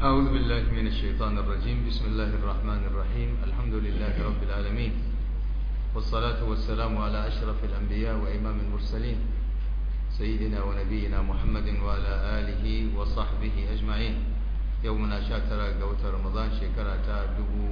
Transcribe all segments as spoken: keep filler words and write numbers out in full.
أعوذ بالله من الشيطان الرجيم. بسم الله الرحمن الرحيم. الحمد لله رب العالمين، والصلاة والسلام على أشرف الأنبياء وإمام المرسلين سيدنا ونبينا محمد وعلى آله وصحبه أجمعين. يومنا شاترا قوت رمضان شكرا تابدو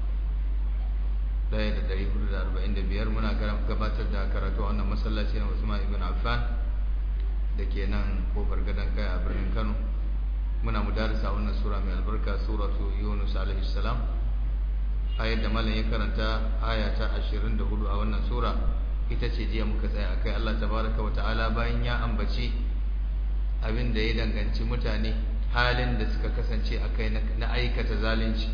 لا يدري كل أربعين بيار منا قبات الدكارة أن مسلسين عثمان بن عفان دكينا كوفر قدن كاي أبرن كانوا muna mudarisa wannan sura mai albarka, suratu Yunus alaihi salam. Ayar da malam ya karanta aya ta ashirin da hudu a wannan sura ita ce jiya muka tsaya akai. Allah tabaraka wa ta'ala bayan ya ambaci abin da ya danganci mutane, halin da suka kasance akai na aikata zalunci,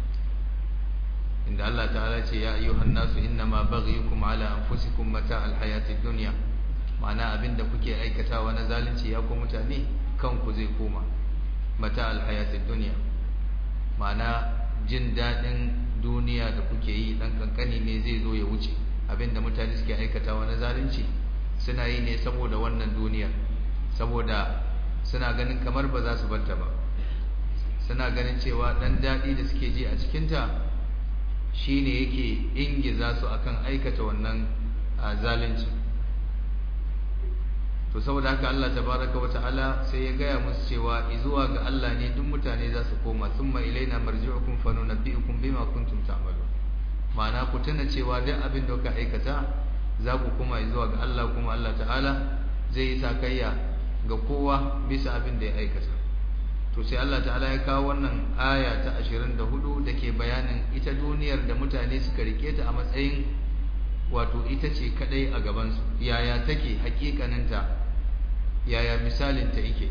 inda Allah ta'ala ce ya ayyuhan nasu innama baghiyukum ala anfusikum mata'al hayatid dunya, ma'ana abin da kuke aikatawa na zalunci ya ku mutane kanku zai koma. mata alhayatid dunya, ma'ana jin dadin duniya da kuke yi dan kankani ne zai zo ya wuce. Abinda mutane suke aikatawa na zalunci suna yi ne saboda wannan duniyar, saboda suna ganin kamar ba za su barta ba, suna ganin cewa dan dadi da suke ji a cikin ta shine yake ingiza su akan aikata wannan zalunci. To saboda haka Allah tabaraka wa ta'ala sai ya gaya musu cewa izuwa ga Allah ne duk mutane za su koma, thumma ilaina marji'ukum fanunabbi'ukum bima kuntum ta'malun. Ma'ana ku tuna cewa duk abin da kuka aikata za ku koma izuwa ga Allah, kuma Allah ta'ala zai yi sakayya ga kowa bisa abin da ya aikata. To sai Allah ta'ala ya kawo wannan aya ta ashirin da hudu dake bayanin ita duniyar da mutane suka rike ta a matsayin wato ita ce kadai a gabansu. Yaya take hakikaninta, yaya misalinta yake?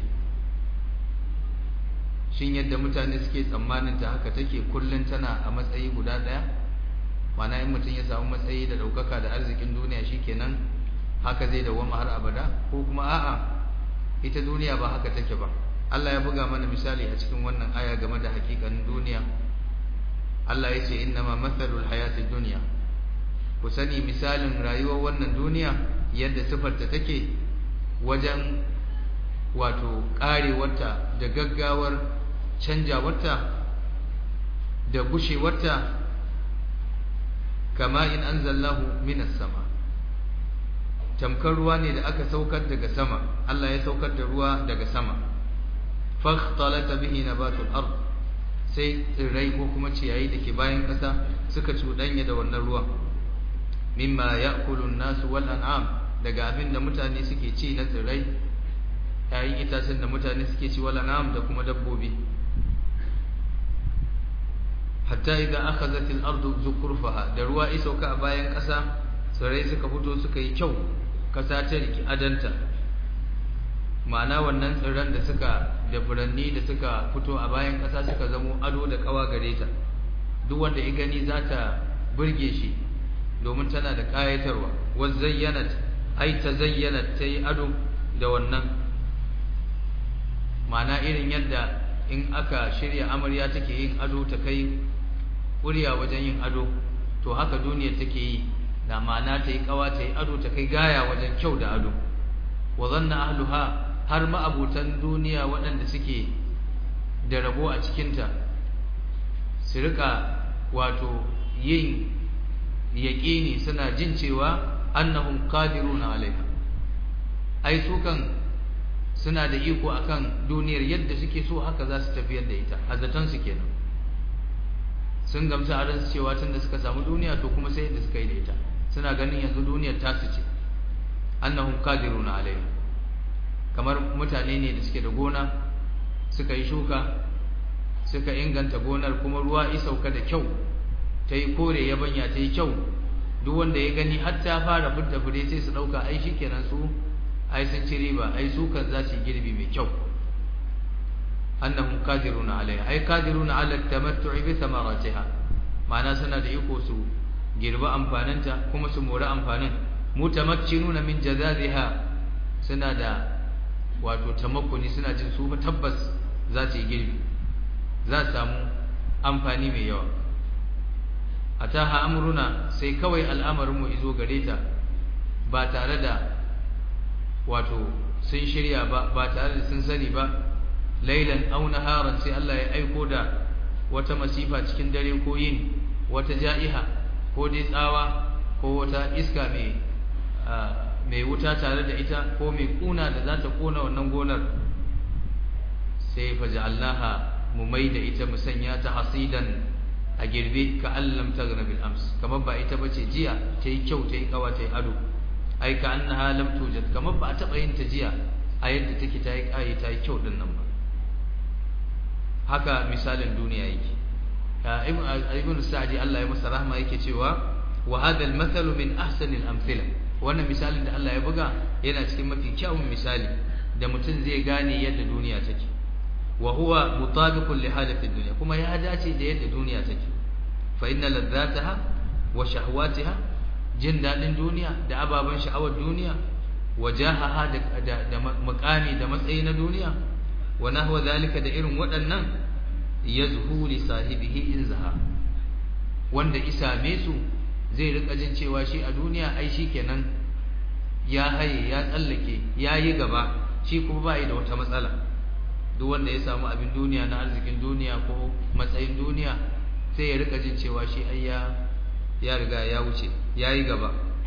Shin yadda mutane suke tsammanin ta haka take kullun tana a matsayi guda daya? Mana in mutum ya samu matsayi da daukaka da arzikin duniya shikenan haka zai dawama har abada, ko kuma a'a ita duniya ba haka take ba. Allah ya buga mana misali a cikin wannan aya game da hakikanin duniya. Allah ya ce innama mathalul hayatid dunya, ku sani misalin rayuwar wannan duniya yadda sifarta take wajen wato karewarta da gaggawar canjawarta da gushewarta, kama in anzalnahu minas sama, tamkar ruwa ne da aka saukar daga sama. Allah ya saukar da ruwa daga sama, fakhtalata bihi nabatul ard, sai tsirrai ko kuma ciyayi da ke bayan ƙasa suka cuɗanya da wannan ruwan. Mimma ya'kulu an-nasu wal an'am, daga abin da mutane suke ci na tsirrai, yayin itacen da mutane suke ci, wal an'am da kuma dabbobi. Hatta idan akhazat al-ardu zukurfaha, da ruwa ya sauka a bayan ƙasa tsirrai suka fito suka yi kyau, ƙasa ta riki adanta. Ma'ana wannan tsirran da suka da furanni da suka fito a bayan ƙasa suka zamo ado da ƙawa gare ta. Duk wanda ya gani za ta burge shi domin tana da ƙayatarwa. Wazayyanat, ai ta zayyana, ta yi ado da wannan. Ma'ana irin yadda in aka shirya amarya take yin ado ta kai ƙuriya wajen yin ado, to haka duniya take yi, da ma'ana ta yi ƙawa, ta yi ado, ta kai gaya wajen kyau da ado. Wa zanna ahluha, har ma'abutan duniya waɗanda suke da rabo a cikinta su rika wato yin yaƙini, suna jin cewa annahum qadiruna alaiha, ai su kan suna da iko akan duniyar, yadda suke so haka za su tafiyar da ita. Azatan su kenan sun gamsu a ransu cewa tunda suka samu duniya to kuma sai yadda suka yi da ita. Suna ganin yanzu duniyar ta su ce. Annahum qadiruna alaiha, kamar mutane ne da suke da gona, suka yi shuka, suka inganta gonar, kuma ruwa ya sauka da kyau, ta yi kore yabanya, ta yi kyau. Duk wanda ya gani har ta fara fitta fure sai su dauka ai shikenan su ai sun ci riba, ai su kan za su girbi mai kyau. Annahum qadiruna alaiha, ai qadiruna ala tamattu'i bi thamaratiha, ma'ana suna da iko su girba amfaninta kuma su mori amfanin. Mutamakkinuna min jazadiha, suna da wato tamakkuni, suna jin su tabbas za su yi girbi, za su samu amfani mai yawa. Ataha amruna, sai kawai al'amarin mu izo gare ta ba tare da wato sun shirya ba, ba tare da sun sani ba. lailan aw naharan sai Allah ya aiko da wata masifa cikin dare ko yin wata ja'iha ko dai tsawa ko wata iska mai mai wuta tare da ita ko mai kuna da za ta kona wannan gonar sai faja'alnaha mu mai da ita mu sanya ta hasidan a girbe ka allam taghna bil ams kamar ba ita bace jiya ta yi kyau ta yi kawa ta yi ado ai ka annaha lam tujad kamar ba a taba yin ta jiya a yadda take ta yi kai ta yi kyau din nan ba haka misalin duniya yake ibn ibn sa'di Allah ya masa rahma yake cewa wa hadha al mathal min ahsani al amthila wannan misalin da Allah ya buga yana cikin mafi kyawun misali da mutum zai gane yadda duniya take wa huwa mutabiqun li halati dunya kuma ya dace da yadda duniya take fa inna ladzataha wa shahwatiha jin dadin duniya da ababan sha'awar duniya wajahaha da da makami da matsayi na duniya wa nahwa zalika da irin waɗannan yazhu li sahibihi in zaha wanda isame su zai rika jin cewa shi a duniya ai shikenan ya haye ya tsallake ya yi gaba shi kuma ba yi da wata matsala duk wanda ya samu abin duniya na arzikin duniya ko matsayin duniya sai ya rika jin cewa shi ai ya ya riga ya wuce ya yi gaba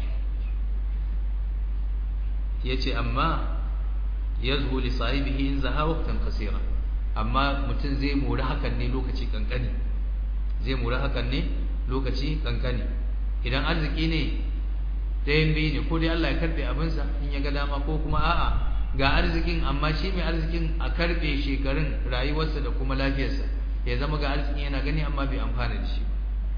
yace amma yazhu li sahibihi in zaha waqtan qasira amma mutum zai mori hakan ne lokaci kankani zai mori hakan ne lokaci kankani idan arziki ne dayan biyu ne ko dai Allah ya karbe abinsa in ya ga dama ko kuma a'a ga arzikin amma shi mai arzikin a karbe shekarun rayuwarsa da kuma lafiyarsa ya zama ga arzikin yana gani amma bai amfana da shi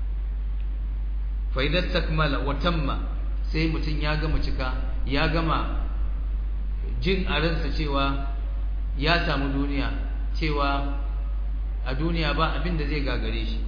fa idan takmala wa tamma sai mutum ya gama cika ya gama jin a ransa cewa ya samu duniya cewa a duniya ba abin da zai gagare shi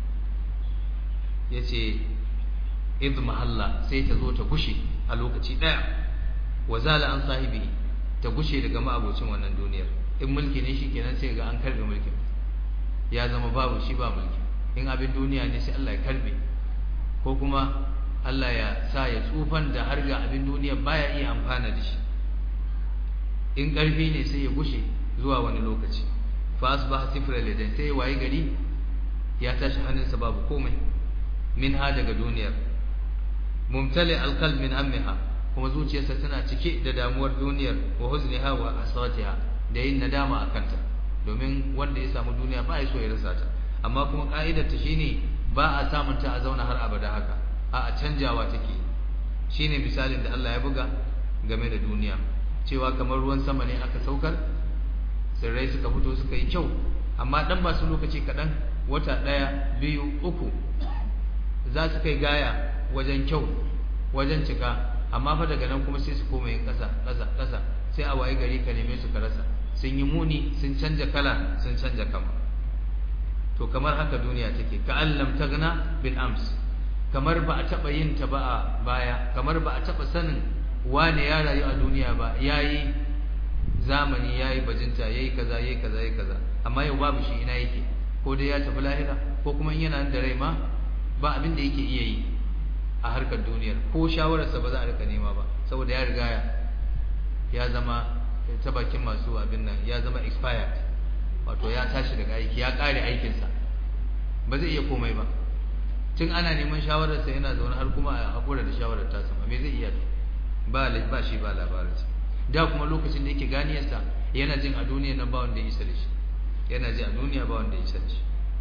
yace idh mahalla sai ta zo ta gushe a lokaci daya wazala an sahibi ta gushe daga ma'abocin wannan duniyar in mulki ne shikenan sai ga an karbe mulkin ya zama babu shi ba mulki in abin duniya ne sai Allah ya karbe ko kuma Allah ya sa ya tsufan da har ga abin duniya baya iya amfana da shi in karfi ne sai ya gushe zuwa wani lokaci fa asbaha sifra lidan sai waye gari ya tashi hannunsa babu komai min ha daga duniyar mumtali alqalb min amha kuma zuciyarsa tana cike da damuwar duniyar wa huzniha wa hasratiha da yin nadama akanta domin wanda ya samu duniya ba ya so ya rasa ta amma kuma ka'idar ta shine ba a samun ta a zauna har abada haka a a canjawa take shine misalin da Allah ya buga game da duniya cewa kamar ruwan sama ne aka saukar tsirrai suka fito suka yi kyau amma dan ba su lokaci kadan wata daya biyu uku za su kai gaya wajen kyau wajen cika amma fa daga nan kuma sai su koma yin kasa kasa kasa sai a waye gari ka neme su ka rasa sun yi muni sun canja kala sun canja kama to kamar haka duniya take ka allam tagna bil ams kamar ba a taba yin ta ba a baya kamar ba a taba sanin wane ya rayu a duniya ba yayi zamani yayi bajinta yayi kaza yayi kaza yayi kaza amma yau babu shi ina yake ko dai ya tafi lahira ko kuma in yana da rai ma ba abin da yake iya yi a harkar duniyar ko shawararsa ba za a rika nema ba saboda ya riga ya zama ta bakin masu abin nan ya zama expired wato ya tashi daga aiki ya kare aikinsa ba zai iya komai ba tun ana neman shawararsa yana zaune har kuma a hakura da shawarar ta sama me zai iya ba ba shi ba labarinsa da kuma lokacin da yake ganiyarsa yana jin a duniya nan ba wanda ya isa da shi yana ji a duniya ba wanda ya isa da shi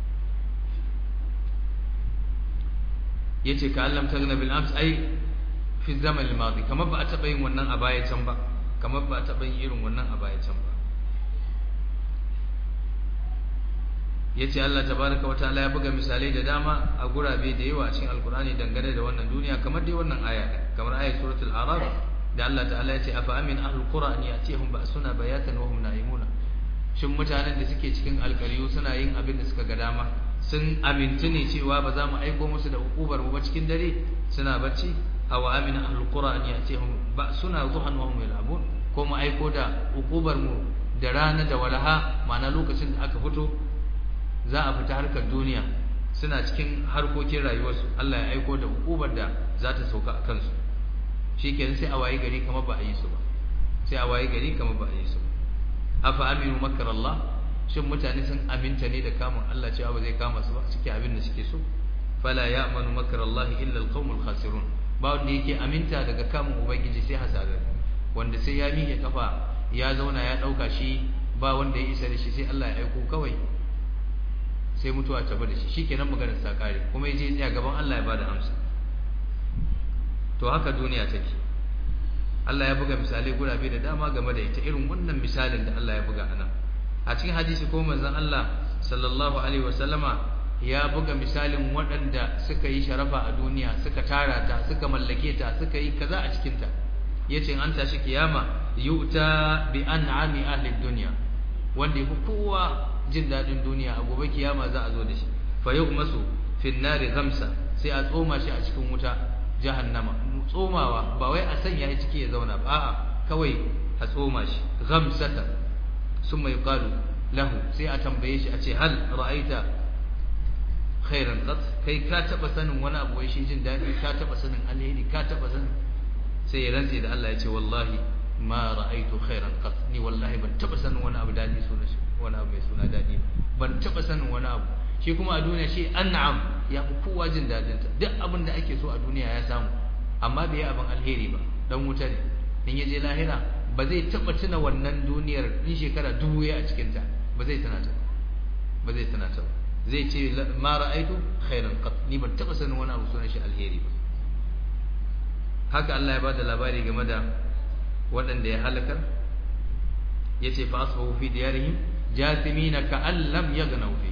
yace ka allam tagna bil ams ai fi zaman al madi kamar ba a taba yin wannan a baya can ba kamar ba a taba yin irin wannan a baya can ba yace Allah tabaaraka wa ta'ala ya buga misalai da dama a gurabe da yawa cikin alqur'ani dangane da wannan duniya kamar dai wannan aya kamar ayat suratul a'raf da Allah ta'ala yace afa amin ahlul qura an yatihum ba'suna bayatan wa hum na'imuna shin mutanen da suke cikin alƙaryu suna yin abin da suka ga dama sun amintu ne cewa ba za mu aiko musu da hukubar mu ba cikin dare suna bacci aw amina ahlul qura an yatihum ba'suna duhan wa hum yal'abun ko mu aiko da hukubar mu da rana da walaha ma'ana lokacin da aka fito za a fita harkar duniya suna cikin harkokin rayuwarsu Allah ya aiko da hukubar da za ta sauka a kansu shikenan sai a waye gari kamar ba a yi su ba sai a waye gari kamar ba a yi su afa aminu makar Allah shin mutane sun aminta ne da kamun Allah cewa ba zai kama su ba suke abin da suke so fala ya'manu makrallahi illa alqaumul khasirun ba wanda yake aminta daga kamun ubangiji sai hasarar wanda sai ya miƙe kafa ya zauna ya dauka shi ba wanda ya isa da shi sai Allah ya aiko kawai sai mutuwa ta bada shi shikenan maganar ta kare kuma yaje tsaya gaban Allah ya bada amsa to haka duniya take Allah ya buga misalai gurabe da dama game da ita irin wannan misalin da Allah ya buga anan a cikin hadisi ko manzon Allah sallallahu alaihi wasallama ya buga misalin waɗanda suka yi sharafa a duniya suka tara ta suka mallake ta suka yi kaza a cikin ta yace an tashi kiyama yu'ta bi an'ami ahli dunya wanda yafi kowa jin dadin duniya a gobe kiyama za a zo da shi fa yughmasu fi an-nari ghamsa sai a tsoma shi a cikin wuta jahannama tsomawa ba wai a sanya shi ciki ya zauna ba a'a kawai a tsoma shi ghamsata summa yuqalu lahu sai a tambaye shi a ce hal ra'aita khairan qat kai ka taba sanin wani abu wai shi jin dadi ka taba sanin alheri ka taba sanin sai ya rantse da Allah ya ce wallahi ma ra'aitu khairan qat ni wallahi ban taba sanin wani abu dadi sunan shi wani abu mai suna dadi ban taba sanin wani abu shi kuma a duniya shi an'am ya fi kowa jin dadin ta duk abin da ake so a duniya ya samu amma bai yi abin alheri ba dan wuta ne in yaje lahira ba zai taba tuna wannan duniyar in shekara dubu ya a cikin ta ba zai tuna ta ba zai tuna ta zai ce ma ra'aitu khairan qat ni ban taba sanin wani abu sunan shi alheri ba haka Allah ya bada labari game da waɗanda ya halakar yace fa asbahu fi diyarihim jathimina ka'an lam yaghnaw fi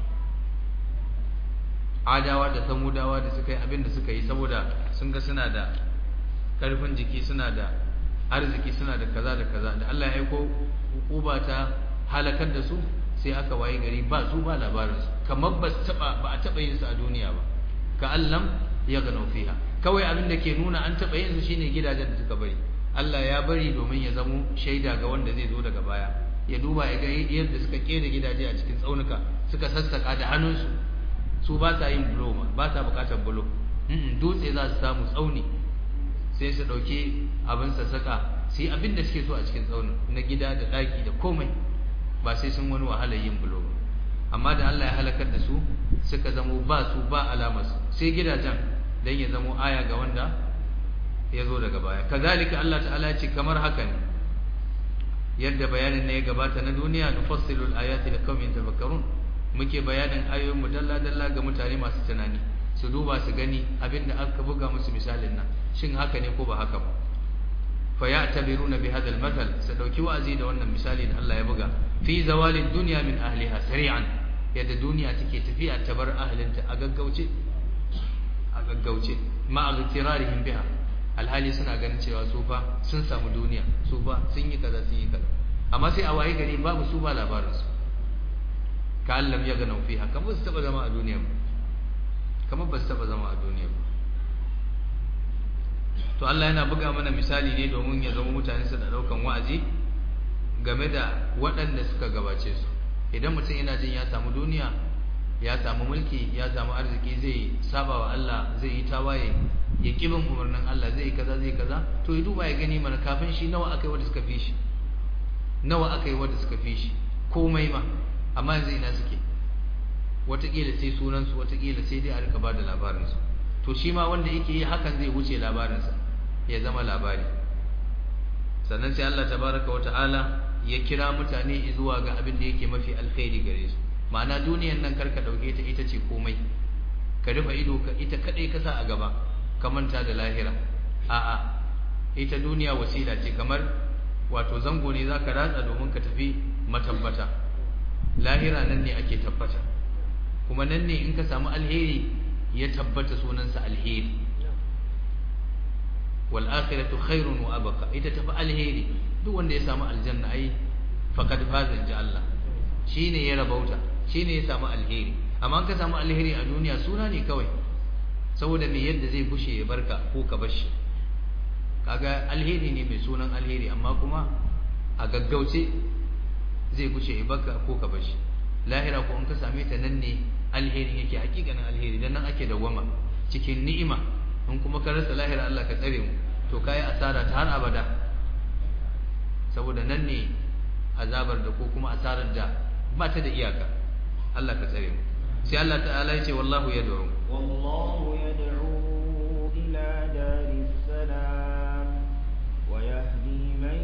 adawa da samudawa da suka yi abin da suka yi saboda sun ga suna da karfin jiki suna da arziki suna da kaza da kaza da Allah ya aiko hukuba ta halakar da su sai aka waye gari ba su ba labarin su kamar ba taba ba a taba yin su a duniya ba ka allam ya gano fiha kawai abin da ke nuna an taba yin su shine gidajen da suka bari Allah ya bari domin ya zamo shaida ga wanda zai zo daga baya ya duba ya ga yadda suka kera gidaje a cikin tsaunuka suka sassaka da hannunsu su ba sa yin bulo ma ba sa bukatar bulo dutse za su samu tsauni sai su dauki abin sassaka sai abin da suke so a cikin tsaunin na gida da daki da komai ba sai sun wani wahalar yin bulo ba amma da Allah ya halakar da su suka zamo ba su ba alamar su sai gidajen dan ya zamo aya ga wanda ya zo daga baya kazalika Allah ta'ala ya ce kamar haka ne yadda bayanin ne ya gabata na duniya nufassilul ayati liqaumin tafakkarun muke bayanin ayoyin mu dalla dalla ga mutane masu tunani su duba su gani abinda aka buga musu misalin nan shin haka ne ko ba haka ba fa ya'tabiruna bi hadha al-mathal su dauki wa'azi da wannan misali da Allah ya buga fi zawalid dunya min ahliha sari'an yadda duniya take tafiya ta bar ahlinta a gaggauce a gaggauce ma agtirarihim biha alhali suna ganin cewa su fa sun samu duniya su fa sun yi kaza sun yi kaza amma sai a waye gari babu su ba labarin su ka allam ya gana fiha kamar su taba zama a duniya ba kamar ba su taba zama a duniya ba to Allah yana buga mana misali ne domin ya zama mutane su da daukan wa'azi game da waɗanda suka gabace su idan mutum yana jin ya samu duniya ya samu mulki ya samu arziki zai saba wa Allah zai yi tawaye ya kibin umarnin Allah zai yi kaza zai kaza to ya duba ya gani mana kafin shi nawa akai wanda suka fi shi nawa akai wanda suka fi shi komai ma amma yanzu ina suke wataƙila sai sunansu wataƙila sai dai a rika ba da labarinsu to shi ma wanda yake yi hakan zai wuce labarinsa ya zama labari sannan sai Allah tabaraka wa ta'ala ya kira mutane zuwa ga abin da yake mafi alkhairi gare su ma'ana duniyar nan karka dauke ta ita ce komai ka rufe ido ka ita kadai ka sa a gaba ka manta da lahira a'a ita duniya wasila ce kamar wato zango ne zaka ratsa domin ka tafi matabbata lahira nan ne ake tabbata kuma nan ne in ka samu alheri ya tabbata sunansa alheri wal akhiratu khairun wa abqa ita tafi alheri duk wanda ya samu aljanna ai faqad faza inja Allah shine ya rabauta shine ya samu alheri amma in ka samu alheri a duniya suna ne kawai saboda me yadda zai bushe ya barka ko ka bashi kaga alheri ne mai sunan alheri amma kuma a gaggauce zai bushe ya barka ko ka bashi lahira ko in ka same ta nan ne alheri yake hakikanin alheri dan nan ake dawama cikin ni'ima in kuma ka rasa lahira Allah ka tsare mu to kai asara ta har abada saboda nan ne azabar da ko kuma asarar da ba ta da iyaka. Allah ka tsare mu. sai Allah ta'ala ya ce wallahu yad'u wallahu yad'u ila daris salam wa yahdi man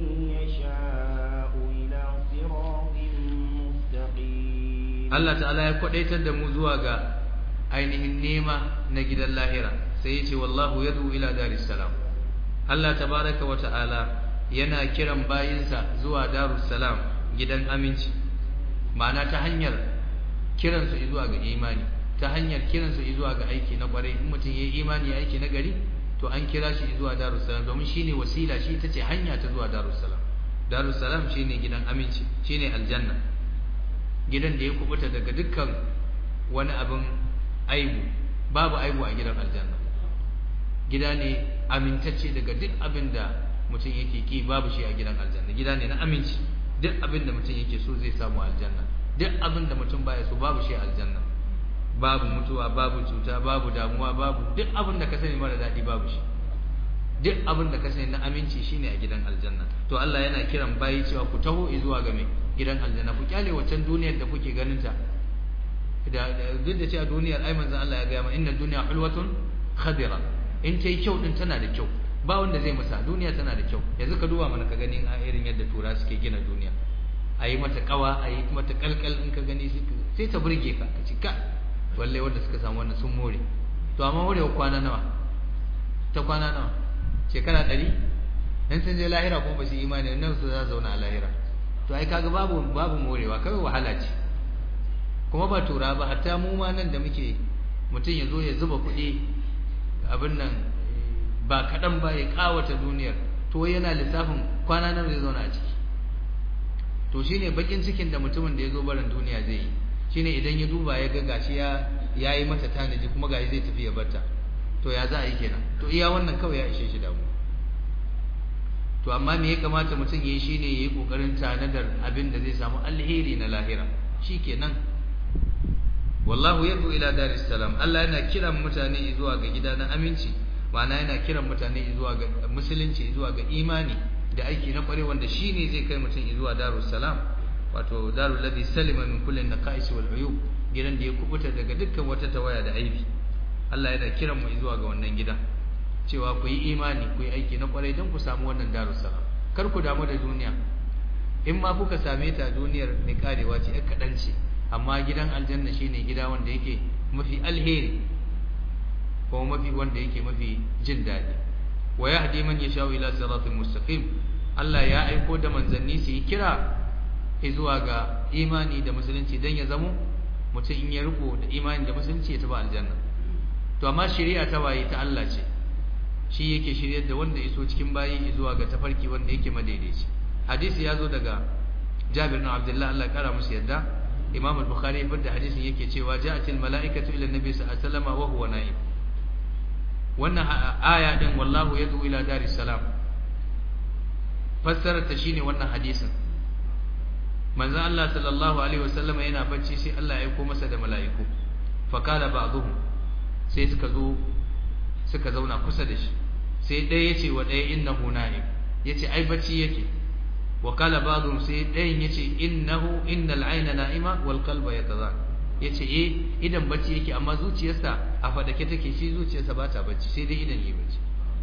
yasha'u ila siratin mustaqim. Allah ta'ala ya kwadaitar da mu zuwa ga ainihin nema na gidan lahira, sai ya ce wallahu yad'u ila daris salam. Allah tabaraka wa ta'ala yana kiran bayinsa zuwa darus salam, gidan aminci, ma'ana ta hanyar kiransu zuwa ga imani, ta hanyar kiransu zuwa ga aiki na kwarai. In mutum yayi imani ya aiki na gari, to an kira shi zuwa darus salam, domin shine wasila, shi tace hanya ta zuwa darus salam. Darus salam shine gidan aminci, shine aljanna, gidan da ya kubuta daga dukkan wani abin aibu, babu aibu a gidan aljanna. Gida ne amintacce daga duk abin da mutum yake ki, babu shi a gidan aljanna. Gida ne na aminci, duk abin da mutum yake so zai samu aljanna, duk abin da mutum baya so babu shi a aljanna. Babu mutuwa, babu cuta, babu damuwa, babu duk abin da ka sani mara daɗi babu shi. Duk abin da ka sani na aminci shine a gidan aljanna. To Allah yana kiran bayi cewa ku taho zuwa ga mai gidan aljanna, ku kyale waccan duniyar da kuke ganin ta. Da duk da cewa duniyar ai manzon Allah ya ga ma inna dunya hulwatun khadira, in ta yi kyau din tana da kyau, ba wanda zai musa. Duniya tana da kyau, yanzu ka duba mana ka gani a irin yadda tura suke gina duniya, a yi mata kawa, a yi mata kalkal, in ka gani sai ta burge ka, ka ci ka wallahi wanda suka samu wannan sun more. To amma morewa kwana nawa, ta kwana nawa, shekara ɗari? in sun je lahira kuma ba su imani nan su za zauna a lahira. To ai kaga babu babu morewa, kawai wahala ce. Kuma ba tura ba, hatta mu ma nan da muke, mutum ya zo ya zuba kuɗi abin nan ba kaɗan ba, ya ƙawata duniyar, to yana lissafin kwana nan zai zauna a ciki. To shine bakin cikin da mutumin da ya zo barin duniya zai yi, shine idan ya duba ya ga gashi ya yayi mata tanaji kuma gashi zai tafi ya barta, to ya za a yi kenan? To iya wannan kawai ya ishe shi damu. To amma me ya kamata mutum yayi shine yayi kokarin tanadar abin da zai samu alheri na lahira, shikenan. Wallahu yad'u ila daris salam. Allah yana kiran mutane zuwa ga gida na aminci, ma'ana yana kiran mutane zuwa ga musulunci, zuwa ga imani da aiki na kware, wanda shine zai kai mutum zuwa darus salam, wato darul ladhi salima min kulli naqais wal uyub, gidan da ya kubuta daga dukkan wata tawaya da aibi. Allah yana kiran mu zuwa ga wannan gida, cewa ku yi imani, ku yi aiki na kware don ku samu wannan darus salam. Kar ku damu da duniya, in ma kuka same ta duniyar mai karewa ce, ɗan kaɗan ce, amma gidan aljanna shine gida wanda yake mafi alheri, ko mafi wanda yake mafi jin daɗi. Wa yahdi man yasha'u ila siratin mustaqim. Allah ya aiko da manzanni su yi kira zuwa ga imani da musulunci, dan ya zamo mutum in ya riko da imani da musulunci ya tafi aljanna. To amma shari'a ta waye? Ta Allah ce, shi yake shiryar da wanda ya so cikin bayi zuwa ga tafarki wanda yake madaidaici. Hadisi ya zo daga Jabir bin Abdullah, Allah ya kara musu yadda. Imam al-Bukhari ya fada hadisin yake cewa ja'atil mala'ikatu ila an-nabi sallallahu alaihi wasallam wa huwa na'im. Wannan aya din wallahu yad'u ila daris salam, fassara ta shine wannan hadisin. Manzo Allah sallallahu alaihi wasallam yana bacci sai Allah ya aika masa da mala'iku. Fa kala ba'dhum, sai suka zo suka zauna kusa da shi. Sai ɗaya yace wa ɗaya innahu na'im, yace ai bacci yake. Wa kala ba'dhum, sai ɗayan yace innahu innal ayna na'ima wal qalba yatazak, yace eh idan bacci yake amma zuciyarsa a fadake take, shi zuciyarsa ba ta bacci, sai dai idan yi bacci.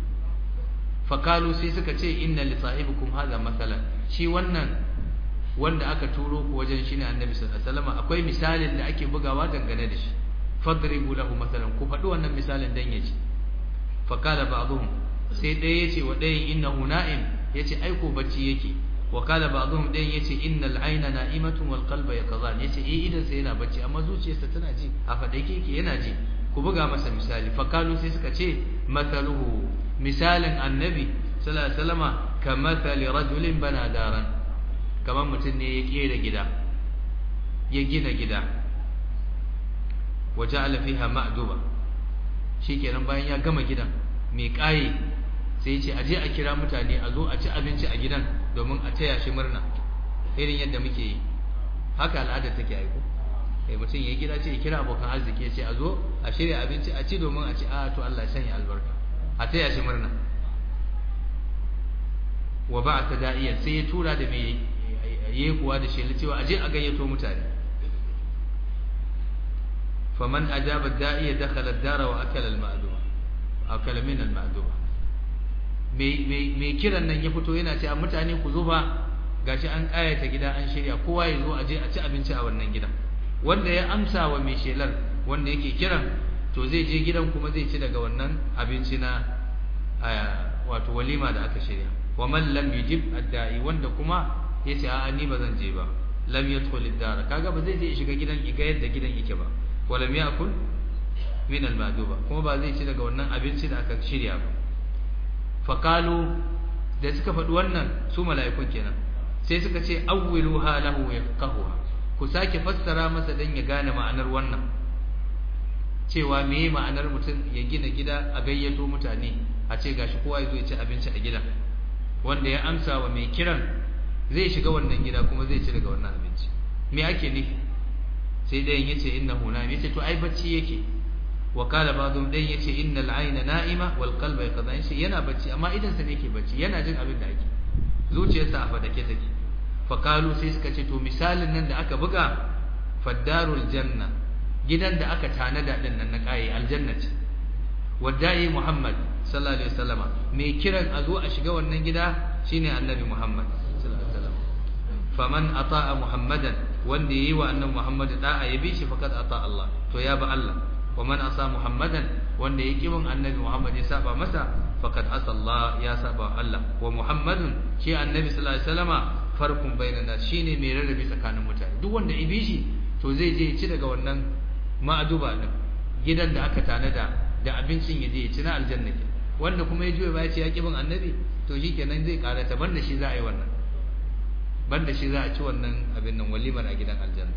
Fa kalu, sai suka ce inna li sahibikum hadha mathalan, shi wannan wanda aka turo ku wajen shi ne annabi sallallahu alaihi wasallam, akwai misalin da ake bugawa dangane da shi. Fadribu lahu mathalan, ku faɗi wannan misalin dan yaji. Fa kala ba'dhum, sai ɗaya yace wa ɗayan innahu na'im, yace ai ko bacci yake. Wa kala ba'dhum, ɗayan yace innal ayna na'imatun wal qalba yaqzan, yace eh idan sai yana bacci amma zuciyarsa tana ji, a fadake yake yana ji. Ku buga masa misali. Fa kalu, sai suka ce mathaluhu, misalin annabi sallallahu alaihi wasallama kamathali rajulin bana daran, kamar mutum ne ya kera gida, ya gina gida, wa ja'ala fiha ma'duba, shikenan bayan ya gama gidan mai kaye, sai ya ce aje a kira mutane a zo a ci abinci a gidan domin a taya shi murna, irin yadda muke yi. Haka al'ada take aiko, eh mutum ya gida ce ya kira abokan arziki, ya ce a zo a shirya abinci a ci domin a ci, a to Allah ya sanya albarka, a taya shi murna. Wa ba'atha da'iyan, sai ya tura da mai yayi kuwa da shela cewa aje a gayyato mutane faman ajaba ad-da'iya dakhala ad-dara wa akala al-ma'duma akala min al-ma'duma me me me kiran nan ya fito yana cewa mutane ku zo fa gashi an kayata gida an shirya kowa ya zo aje a ci abinci a wannan gidan wanda ya amsa wa mai shelar wanda yake kiran to zai je gidan kuma zai ci daga wannan abinci na wato walima da aka shirya wa man lam yujib ad-da'i wanda kuma yace a'a ni bazan je ba lam yadkhul ad-dar kaga ba zai je shiga gidan iga yadda gidan yake ba wala lam yakul min al-ma'duba kuma ba zai ci daga wannan abinci da aka shirya ba faqalu da suka faɗi wannan su mala'ikun kenan sai suka ce awwiluha lahu yafqahuha ku sake fassara masa dan ya gane ma'anar wannan cewa meye ma'anar mutum ya gina gida a gayyato mutane a ce gashi kowa ya zo ya ci abinci a gidan wanda ya amsa wa mai kiran zai shiga wannan gida kuma zai ci daga wannan abinci me ake nufi sai dayan yace innahu na'im yace to ai bacci yake wa qala ba'dhum dayan yace innal ayna na'ima wal qalba yaqdan shi yana bacci amma idan sa ne yake bacci yana jin abin da ake zuciyarsa a fadake take fa qalu sai suka ce to misalin nan da aka buga faddarul janna gidan da aka tanada din nan na kai aljanna ce wadai Muhammad sallallahu alaihi wasallama mai kiran a zo a shiga wannan gida shine annabi Muhammad sallallahu alaihi wasallam faman ata'a Muhammadan wanda yayi wa annabi Muhammad da'a ya bi shi fakat ata Allah to ya ba Allah wa man asa Muhammadan wanda yake bin annabi Muhammad ya saba masa fakat asa Allah ya saba Allah wa Muhammadun shi annabi sallallahu alaihi wasallama farkun bainan nas shine mai rarrabe tsakanin mutane duk wanda ya bi shi to zai je ya ci daga wannan ma'aduba din gidan da aka tanada da abincin ya je ya ci na aljanna ke wanda kuma ya juye ba ya ce ya kibin annabi to shikenan zai karata banda shi za a yi wannan banda shi za a ci wannan abin nan walimar a gidan aljanna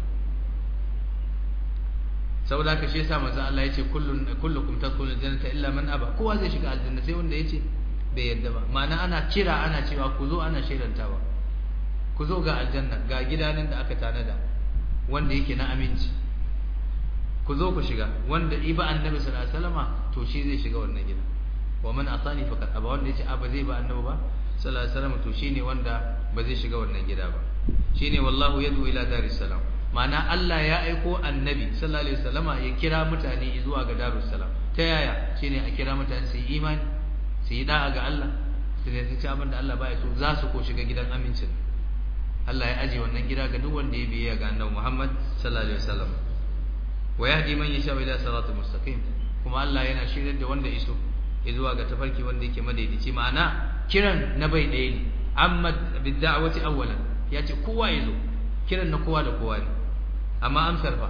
saboda haka shi yasa manzo Allah ya ce kullun kullukum tadkhulul jannata illa man aba kowa zai shiga aljanna sai wanda yace bai yadda ba ma'ana ana kira ana cewa ku zo ana shaidantawa ku zo ga aljanna ga gidanan da aka tanada wanda yake na aminci ku zo ku shiga wanda iba annabi sallallahu alaihi wasallama to shi zai shiga wannan gida wa man atani faqad aba wanda yace aba zai ba annabi ba sallallahu alaihi wasallam to shine wanda ba zai shiga wannan gida ba shine wallahu yadu ila daris salam ma'ana Allah ya aiko annabi sallallahu alaihi wasallama ya kira mutane zuwa ga darus salam ta yaya shine a kira mutane su yi imani su yi da'a ga Allah su ne su ci abin da Allah baya so za su ko shiga gidan amincin Allah ya aje wannan gida ga duk wanda ya biya ga annabi Muhammad sallallahu alaihi wasallam wa yahdi man yasha ila siratal mustaqim kuma Allah yana shiryar da wanda iso zuwa ga tafarki wanda yake madaidaici ma'ana kiran na bai ɗaya ne amma bid'awati awwalan yace kowa yazo kiran na kowa da kowa ne amma amsar fa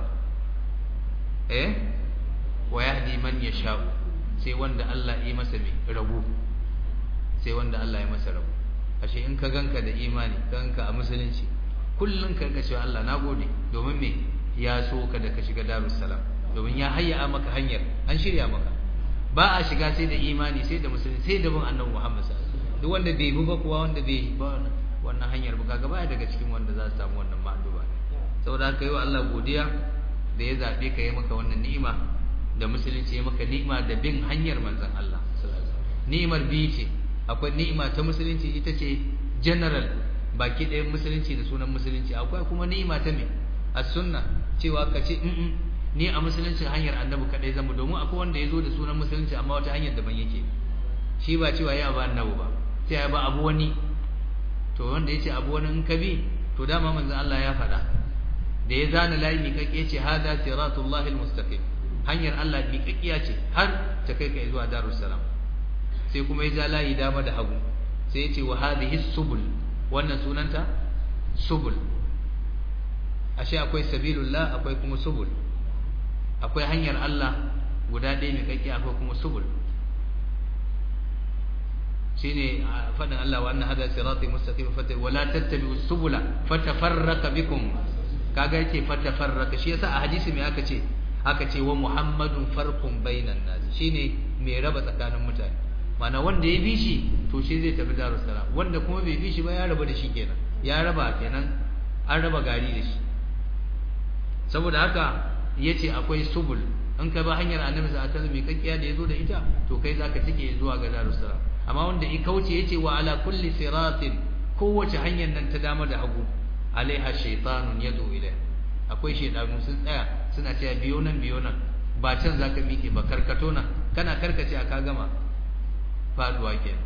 eh wa yahdi man yasha sai wanda Allah ya masa mai rabu sai wanda Allah ya masa rabu ashe in ka ganka da imani ganka a musulunci kullun ka ga cewa Allah nagode domin me ya so ka da ka shiga darus salam domin ya hayya maka hanyar an shirya maka ba a shiga sai da imani sai da musulunci sai da bin annabi Muhammad sallallahu alaihi wasallam duk wanda bai bi ba kuwa wanda bai ba wannan hanyar ba kaga baya daga cikin wanda za su samu wannan ma'aduba saboda haka yi wa Allah godiya da ya zabe ka yi maka wannan ni'ima da musulunci ya maka ni'ima da bin hanyar manzon Allah sallallahu alaihi wasallam ni'imar biyu ce akwai ni'ima ta musulunci ita ce general baki ɗayan musulunci da sunan musulunci akwai kuma ni'ima ta me as-sunna cewa ka ce in ni a musulunci hanyar annabi kadai zamu domin akwai wanda yazo da sunan musulunci amma wata hanyar daban yake shi ba cewa ya ba annabi ba sai ya ba abu wani to wanda yace abu wani in ka bi to dama manzon Allah ya faɗa da ya zana layi mi kake yace hada siratullahi almustaqim hanyar Allah mi kakkiya ce har ta kai ka zuwa darus salam sai kuma ya ja layi dama da hagu sai yace wa hadhihi subul wannan sunanta subul ashe akwai sabilullah akwai kuma subul akwai hanyar Allah guda ɗaya mai kakki akwai kuma subul shine fadin Allah wa anna hadha sirati mustaqim fata wala tattabi'us subula fatafarraqa bikum kaga yake fatafarraqa shi yasa a hadisi mai aka ce aka ce wa muhammadun farqun bainan nas shine mai raba tsakanin mutane mana wanda ya bi shi to shi zai tafi darus salam wanda kuma bai bi shi ba ya raba da shi kenan ya raba kenan an raba gari da shi saboda haka yace akwai subul in ka ba hanyar annabi sallallahu alaihi wasallam mai kakkiya da yazo da ita to kai zaka tike zuwa ga darus salam amma wanda i kauce yace wa ala kulli siratin kowace hanyar nan ta dama da hagu alaiha shaytanun yadu ilaiha akwai shaydanu sun tsaya suna cewa biyo nan biyo nan ba can zaka miƙe ba karkato nan kana karkace aka gama faduwa kenan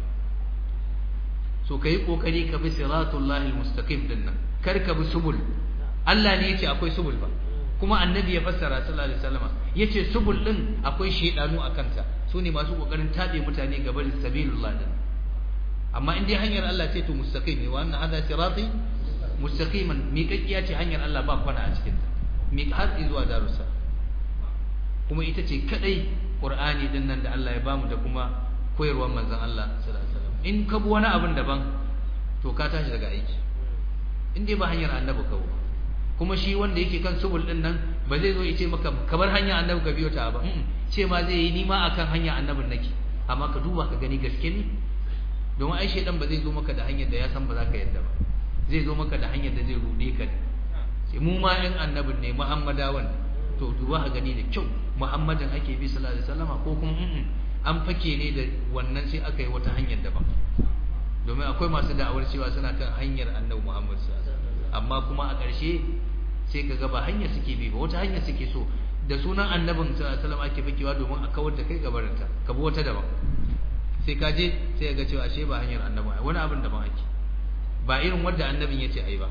so kai kokari ka bi siratullahi almustaqim din nan kar ka bi subul Allah ne yace akwai subul ba kuma annabi ya fassara sallallahu alaihi wasallama yace subul din akwai shaydanu akan ta sune masu kokarin tabe mutane gaba da sabilullah din amma in dai hanyar Allah ce to mustaqim ne wa anna hada sirati mustaqiman miƙaƙiya ce hanyar Allah ba kwana a cikin ta mi har zuwa darussa kuma ita ce kadai Qur'ani din nan da Allah ya bamu da kuma koyarwar manzon Allah sallallahu alaihi wasallam in ka bi wani abin daban to ka tashi daga aiki in dai ba hanyar annabi ka ba kuma shi wanda yake kan subul din nan ba zai zo ya ce maka ka bar hanyar annabi ka biyo ta ba ce ma zai yi ni ma akan hanyar annabin nake amma ka duba ka gani gaske ne domin ai shedan ba zai zo maka da hanyar da ya san ba za ka yadda ba zai zo maka da hanyar da zai rude ka sai mu ma ɗan annabin ne muhammadawan to duba ka gani da kyau muhammadin ake bi sallallahu alaihi wasallama ko kuma an fake ne da wannan sai aka yi wata hanyar daban domin akwai masu da'awar cewa suna kan hanyar annabi Muhammad sallallahu alaihi wasallam amma kuma a ƙarshe sai kaga ba hanyar suke bi ba wata hanyar suke so da sunan annabin sallallahu alaihi wasallam ake fakewa domin a kawar da kai gabarinta ka bi wata daban sai ka je sai ga cewa ashe ba hanyar annabi wani abin daban ake ba irin wanda annabin yace ai ba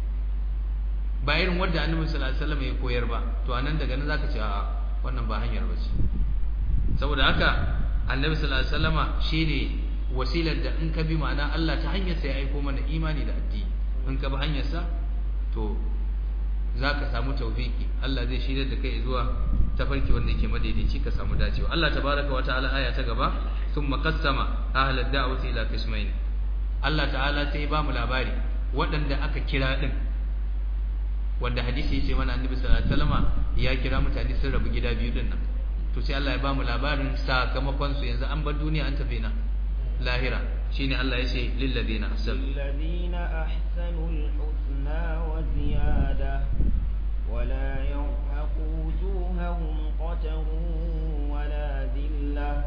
ba irin wanda annabi sallallahu alaihi wasallam ya koyar ba to anan daga nan zaka ce a wannan ba hanyar bace saboda haka annabi sallallahu alaihi wasallama shine wasilar da in ka bi ma'ana Allah ta hanyar sa ya aika mana imani da addini in ka bi hanyar sa to zaka samu tawfiki Allah zai shirye da kai zuwa tafarki wanda yake madaidaici ka samu dacewa Allah tabaaraka wa ta'ala aya ta gaba thumma qassama ahlad da'wati ila qismayn Allah ta'ala sai ba mu labari waɗanda aka kira din wanda hadisi yace mana annabi sallallahu alaihi wasallama ya kira mutane sun rabu gida biyu din nan to sai Allah ya ba mu labarin sakamakon su yanzu an bar duniya an tafi na lahira shine Allah ya ce lil ladina ahsanu lil ladina ahsanul husna wa ziyada wala yarhaqu wujuhahum qatarun wala dhillah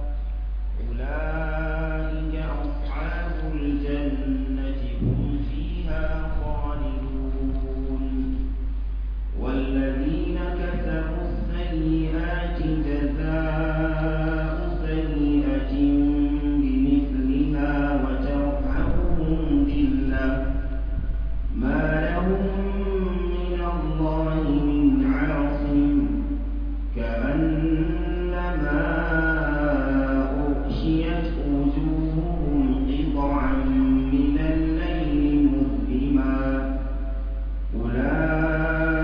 ulaika ashabul jannati hum fiha khalidun wal ladina kasabu السيئات جزاء سيئة بمثلها وترهقهم ذلة ما لهم من الله من عاصم كأنما أغشيت وجوههم قطعا من الليل مظلما أولئك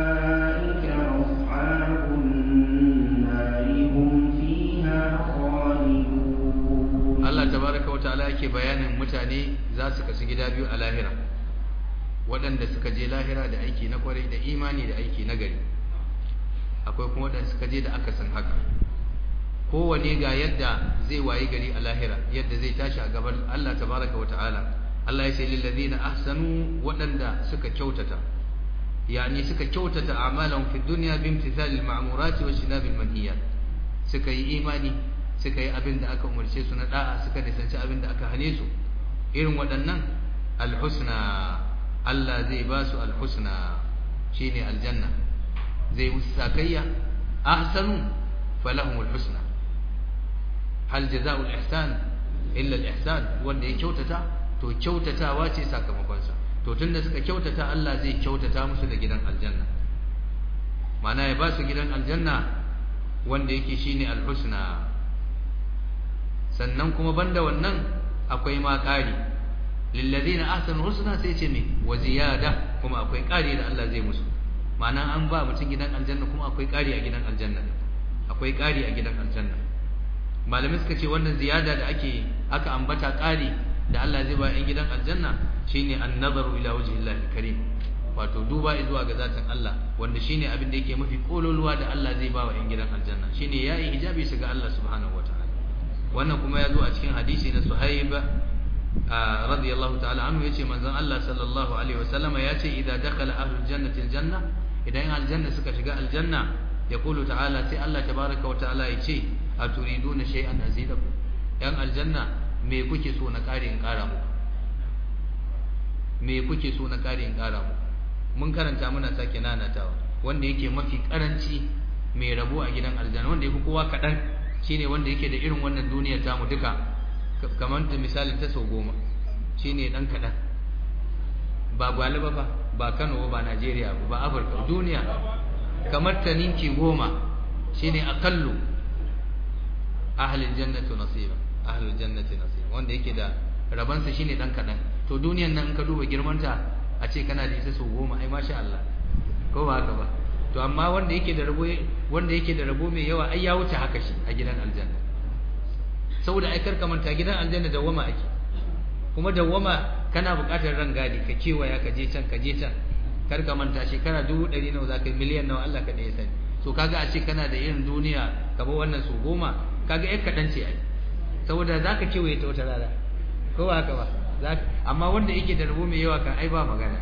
tabaraka wataala yake bayanin mutane za su kasu gida biyu a lahira waɗanda suka je lahira da aiki na kwarai da imani da aiki na gari akwai kuma waɗanda suka je da akasin haka kowane ga yadda zai wayi gari a lahira yadda zai tashi a gaban Allah tabaraka wataala Allah ya ce lil ladina ahsanu waɗanda suka kyautata yani suka kyautata a'malahum fid dunya bi imtithali al ma'murati wa shinabi al manhiyat suka yi imani suka yi abin da aka umarce su na da'a suka nisanci abin da aka hane su irin waɗannan alhusna Allah zai ba su alhusna shine aljanna zai musu sakayya ahsanu falahum alhusna hal jazaa'ul ihsan illa al-ihsan wanda ya kyautata to kyautatawa ce sakamakon sa to tunda suka kyautata Allah zai kyautata musu da gidan aljanna ma'ana ya ba su gidan aljanna wanda yake shine alhusna sannan kuma banda wannan akwai ma ƙari lilladina ahsanu husna sai ce me wa ziyada kuma akwai ƙari da Allah zai musu ma'ana an ba mutum gidan aljanna kuma akwai ƙari a gidan aljanna akwai ƙari a gidan aljanna malamai suka ce wannan ziyada da ake aka ambata ƙari da Allah zai ba yan gidan aljanna shine an-nazaru ila wajhillahi karim wato duba zuwa ga zatin Allah wanda shine abin da yake mafi kololuwa da Allah zai ba wa yan gidan aljanna shine yayi hijabi su ga Allah subhanahu wataala wannan kuma ya zo a cikin hadisi na Suhaib radiyallahu ta'ala anhu yace manzon Allah sallallahu alaihi wasallama yace idza dakhala ahlul jannati aljanna idan aljanna suka shiga aljanna yaqulu ta'ala sai Allah tabaaraka wa ta'ala yace aturiduna shay'an azidakum yan aljanna me kuke so na kare in kara muku me kuke so na kare in kara mu mun karanta muna sake nanatawa wanda yake mafi karanci mai rabo a gidan aljanna wanda yafi kowa kadan shine wanda yake da irin wannan duniyar tamu duka kamar ta misalin ta sau goma shine dan kadan ba gwaliba ba ba Kano ba Najeriya ba Afirka duniya kamar ta ninki goma shine akallu ahlul jannati nasiba ahlul jannati nasiba wanda yake da rabansa shine dan kadan to duniyan nan in ka duba girmanta a ce kana da ita sau goma ai masha Allah ko ba haka ba to amma wanda yake da rabo wanda yake da rabo mai yawa ai ya wuce haka shi a gidan aljanna saboda ai karka manta gidan aljanna dawama ake kuma dawama kana buƙatar ran gadi ka kewaya ka je can ka je can karka manta shekara dubu ɗari nawa zaka yi miliyan nawa Allah ka da ya sani so kaga a ce kana da irin duniya ka ba wannan su goma kaga ai kadan ce ai saboda zaka kewaye ta wata rana ko ba haka ba amma wanda yake da rabo mai yawa kan ai ba magana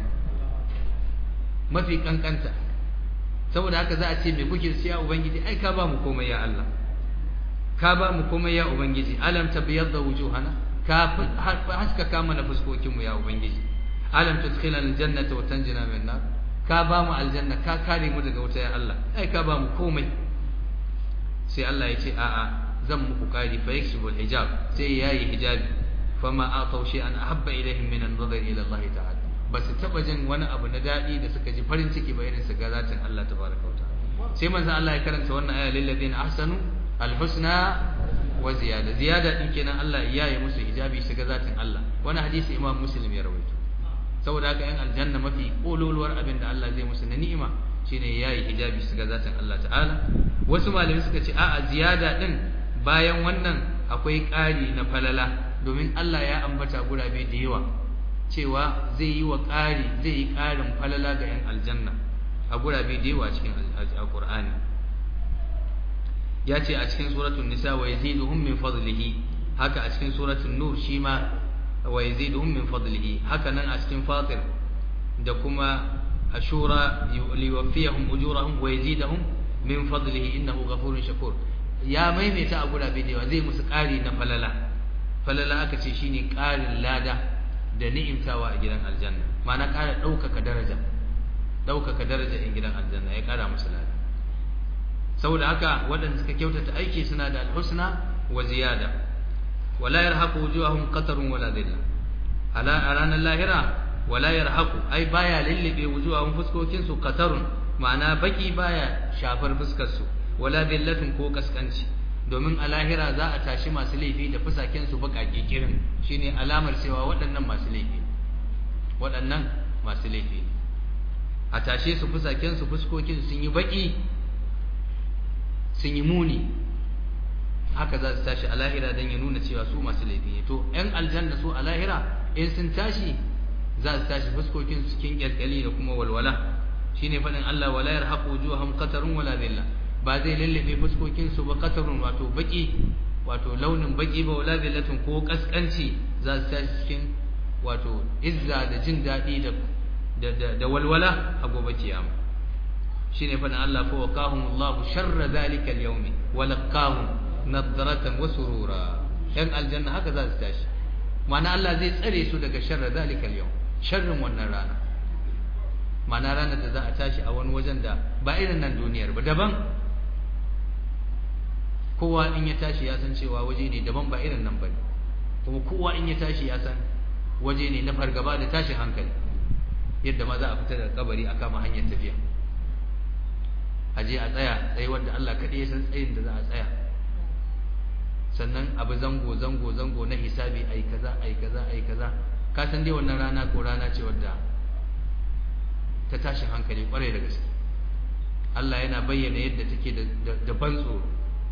mafi kankanta saboda haka za a ce me kuke siya ubangiji ai ka ba mu komai ya Allah ka ba mu komai ya ubangiji alam tabyadda wujuhana ka haskaka mana fuskokin mu ya ubangiji alam tudkhilana aljannata wa tanjina min nar ka ba mu aljanna ka kare mu daga wuta ya Allah ai ka ba mu komai sai Allah ya ce a'a zan muku kari fa yaksubul hijab sai yayi hijabi fama atau shay'an ahabba ilaihim min an-nazar ila Allah ta'ala basu taba jin wani abu na dadi da suka ji farin ciki ba irin su ga zatin Allah tabaaraka wa ta'ala sai manzon Allah ya karanta wannan aya lil ladina ahsanu al-husna wa ziyada ziyada din kenan Allah ya yi musu hijabi su ga zatin Allah wannan hadisi Imam Muslim ya rawaito saboda haka yan aljanna mafi kololuwar abin da Allah zai musu na ni'ima shine yayi hijabi su ga zatin Allah ta'ala wasu malamai suka ce a'a ziyada din bayan wannan akwai ƙari na falala domin Allah ya ambata gurabe da yawa cewa zai yi wa ƙari zai yi ƙarin falala ga yan aljanna a gurabe da yawa cikin alqur'ani ya ce a cikin suratul nisa wa yaziduhum min fadlihi haka a cikin suratul nur shi ma wa yaziduhum min fadlihi haka nan a cikin fatir da kuma ashura liwafiyahum ujurahum wa yazidahum min fadlihi innahu ghafurun shakur ya maimaita a gurabe da yawa zai musu ƙari na falala falala aka ce shine ƙarin lada da ni'imtawa a gidan aljanna ma'ana ƙara ɗaukaka daraja ɗaukaka daraja in gidan aljanna ya ƙara musu lada saboda haka waɗanda suka kyautata aiki suna da alhusna wa ziyada wala yarhaqu wujuhahum qatarun wala dhilla ala ranar lahira wala yarhaqu ai baya lillibe wujuhahum fuskokin su qatarun ma'ana baki baya shafar fuskar su wala dhillatun ko kaskanci domin a lahira za a tashi masu laifi da fusaken su bakake kirin shine alamar cewa waɗannan masu laifi waɗannan masu laifi a tashe su fusaken su fuskokin sun yi baki sun yi muni haka za su tashi a lahira don ya nuna cewa su masu laifi ne to ‘yan aljanna su a lahira in sun tashi za su tashi fuskokin su cikin ƙyalƙyali da kuma walwala shi ne faɗin Allah wala yar haƙo juwa ham katarun wala zilla ba zai lallabe fuskokin su ba katarun wato baƙi wato launin baƙi ba wala zillatin ko ƙasƙanci za su tashi cikin wato izza da jin daɗi da walwala a gobe kiyama shine fa Allah fa waqahum Allah sharra zalika al-yawm wa laqahum nadratan wa surura yan aljanna haka za su tashi ma'ana Allah zai tsare su daga sharra zalika al-yawm sharrin wannan rana ma'ana ranar da za a tashi a wani wajen da ba irin nan duniyar ba daban kowa in ya tashi ya san cewa waje ne daban ba irin nan bane kuma kowa in ya tashi ya san waje ne na fargaba da tashin hankali yadda ma za a fita daga kabari a kama hanyar tafiya aje a tsaya tsaye wanda Allah kaɗai ya san tsayin da za a tsaya sannan abu zango zango zango na hisabi ai kaza ai kaza ai kaza ka san dai wannan rana ko rana ce wadda ta tashin hankali kwarai da gaske Allah yana bayyana yadda take da da ban tsoro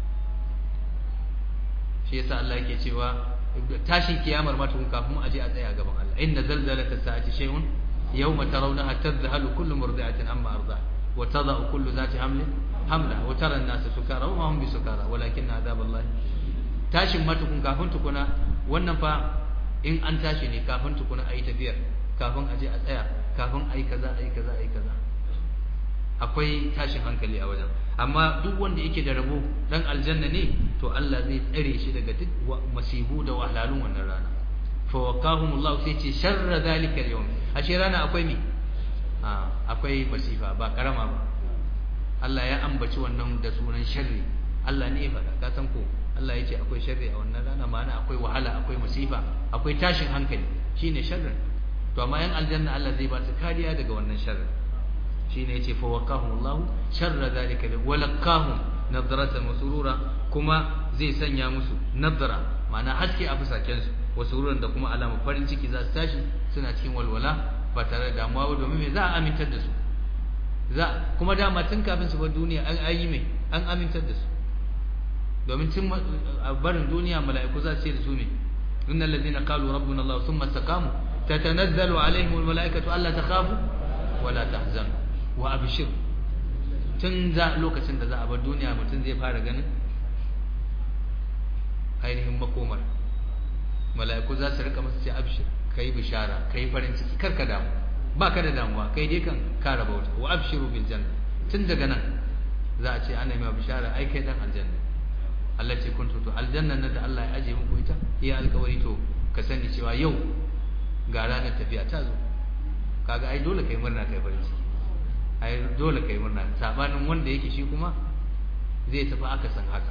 shi yasa Allah yake cewa tashin kiyamar ma tun kafin aje a tsaya gaban Allah inna zalzalata sa'ati shay'un yawma tarawnaha tadhhalu kullu murdi'atin amma arda'at وتضع كل ذات حمل حمله وترى الناس سكارى وما هم بسكارى ولكن عذاب الله tashin matukun kafin tukuna wannan fa in an tashi ne kafin tukuna ayi tafiyar kafin aje a tsaya kafin ayi kaza ayi kaza ayi kaza akwai tashin hankali a wajen amma duk wanda yake da rabo dan aljanna ne to Allah zai tsare shi daga duk masibu da wahalhalun wannan rana fa waqahumullahu sai ce sharra zalika al-yawm ashe rana akwai me a akwai masifa ba karama ba Allah ya ambaci wannan da sunan sharri Allah ne ya faɗa ka san ko Allah ya ce akwai sharri a wannan rana ma'ana akwai wahala akwai masifa akwai tashin hankali shine sharrin to amma yan aljanna Allah zai ba su kariya daga wannan sharrin shine yace fa waqahum Allah sharra zalika wa laqahum nadratan wa surura kuma zai sanya musu nadra ma'ana haske a fusaken su wa sururan da kuma alama farin ciki za su tashi suna cikin walwala ba tare da damuwa ba domin me za a amintar da su za kuma dama tun kafin su bar duniya an ayi me an amintar da su domin tun barin duniya mala'iku za su ce da su me innal ladina qalu rabbuna Allah thumma istaqamu tatanazzalu alaihim almala'ikatu alla takhafu wa la tahzanu wa abshiru tun za lokacin da za a bar duniya mutum zai fara ganin ainihin makomar mala'iku za su rika masa ce abshir kai bishara kai farin ciki karka damu baka da damuwa kai dai kan ka rabauta wa abshiru bil janna tun daga nan za a ce ana mai bishara ai kai dan aljanna Allah ce kuntu to aljanna nan da Allah ya aje muku ita iya alƙawari to ka sani cewa yau ga ranar tafiya ta zo kaga ai dole kai murna kai farin ciki ai dole kai murna sabanin wanda yake shi kuma zai tafi aka san haka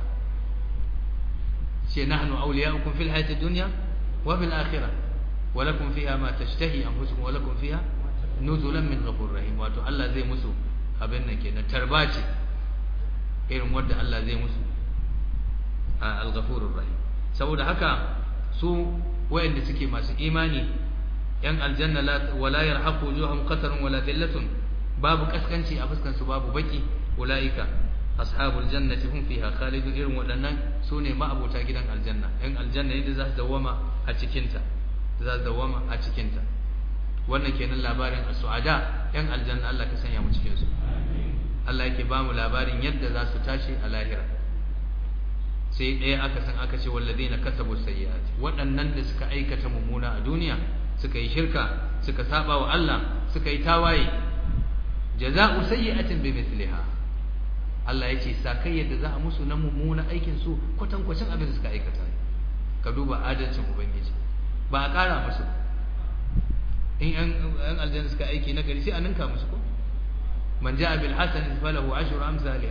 ce nahnu awliya'ukum fil hayati dunya wa fil akhirah wa lakum fiha ma tashtahi anfusukum wa lakum fiha nuzulan min ghafurur rahim wato Allah zai musu abin nan kenan tarbaci irin wanda Allah zai musu al-ghafurur rahim saboda haka su wayanda suke masu imani yan aljanna la wala yarhaqu wujuhum qatarun wala dhillatun babu kaskanci a fuskan su babu baki ulaika ashabul jannati hum fiha khalidun irin wadannan sune ma'abota gidan aljanna yan aljanna yadda za su dawama a cikin ta za su dawama a cikin ta wannan kenan labarin as-su'ada yan aljanna Allah ka sanya mu cikin su Allah yake ba mu labarin yadda za su tashi a lahira sai ɗaya aka san aka ce walladina kasabu sayyi'ati waɗannan da suka aikata mummuna a duniya suka yi shirka suka saba wa Allah suka yi tawaye jaza'u sayyi'atin bimithliha Allah yace sakai yadda za a musu na mummuna aikin su kwatan kwacin abin da suka aikata ka duba adalcin ubangiji ba a ƙara musu in an aljanna suka aiki na gari sai a ninka musu ko man ja'a bil hasanati falahu ashru amsalha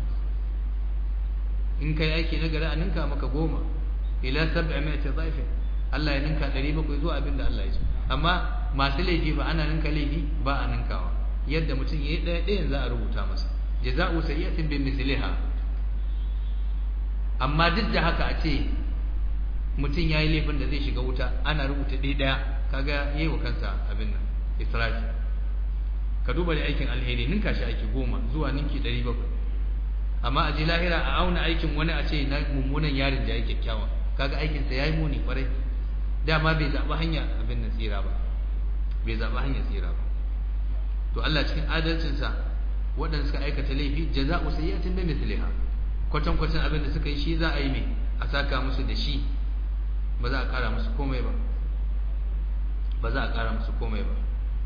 in kai aiki na gari a ninka maka goma ila sab'ami'ati dhayf Allah ya ninka ɗari bakwai zuwa abinda Allah ya ce amma masu laifi ba ana ninka laifi ba a ninkawa yadda mutum yayi ɗaya ɗayan za a rubuta masa jaza'u sayyi'atin bi mithliha amma duk da haka a ce mutum yayi laifin da zai shiga wuta ana rubuta ɗaya ɗaya kaga yayi wa kansa abin nan israfi ka duba da aikin alheri ninka shi aiki goma zuwa ninki ɗari bakwai amma a ji lahira a auna aikin wani a ce na mummunan yarin da yake kyakkyawa kaga aikinsa ya yi muni kwarai dama bai zaɓi hanya abin nan tsira ba bai zaɓi hanyar tsira ba to Allah cikin adalcinsa waɗanda suka aikata laifi jaza'u sayyi'atin bi mithliha kwatan kwatan abin da suka yi shi za a yi mai a saka musu da shi ba za a ƙara musu komai ba ba za a ƙara musu komai ba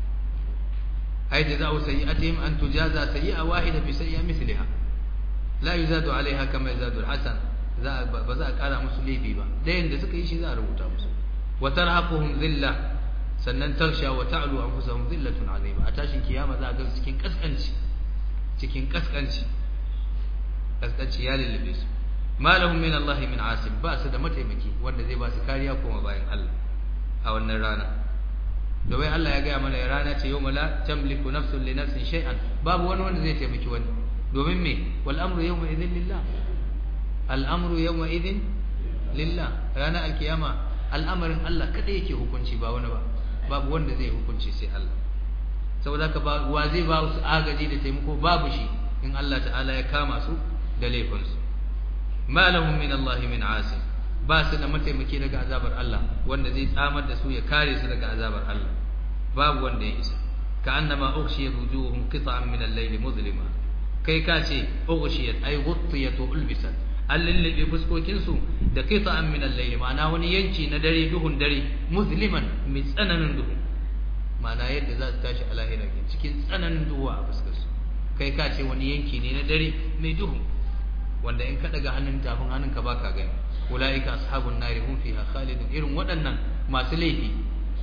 ai jaza'u sayyi'atihim an tujaza sayyi'a wahida bi sayyi'a mithliha la yuzadu alaiha kama yuzadu alhasan za ba za a kara musu laifi ba dayan da suka yi shi za a rubuta musu wa tarhaquhum dhilla sannan tarsha wa ta'lu anfusuhum dhillatun azima a tashin kiyama za a ga cikin kaskanci cikin kaskanci kaskanci ya lullube su ma lahum min Allah min asib ba su da mataimaki wanda zai ba su kariya kuma bayan Allah a wannan rana domin Allah ya ga mana rana ce yawma la tamliku nafsun li nafsin shay'an babu wani wanda zai taimaki wani domin me wal amru yawma idhin lillah al amru yawma idhin lillah rana alkiyama al'amarin Allah kada yake hukunci ba wani ba babu wanda zai hukunci sai Allah saboda haka ba wa zai ba su agaji da taimako babu shi in Allah ta'ala ya kama su da laifin su ma lahum min Allah min asim ba su da mataimaki daga azabar Allah wanda zai tsamar da su ya kare su daga azabar Allah babu wanda ya isa ka annama ughshiyat wujuhum qita'an min al-layl muzlima kai ka ce ughshiyat ay ghuttiyat ulbisat allallabi fuskokin su da qita'an min al-layl ma'ana wani yanki na dare duhun dare musliman mai tsananin duhu ma'ana yadda za su tashi a lahira cikin tsananin duhu a fuskar su kai ka ce wani yanki ne na dare mai duhu wanda in ka daga hannun tafin hannunka baka gani ulaika ashabun nari hum fiha khalidun irin waɗannan masu laifi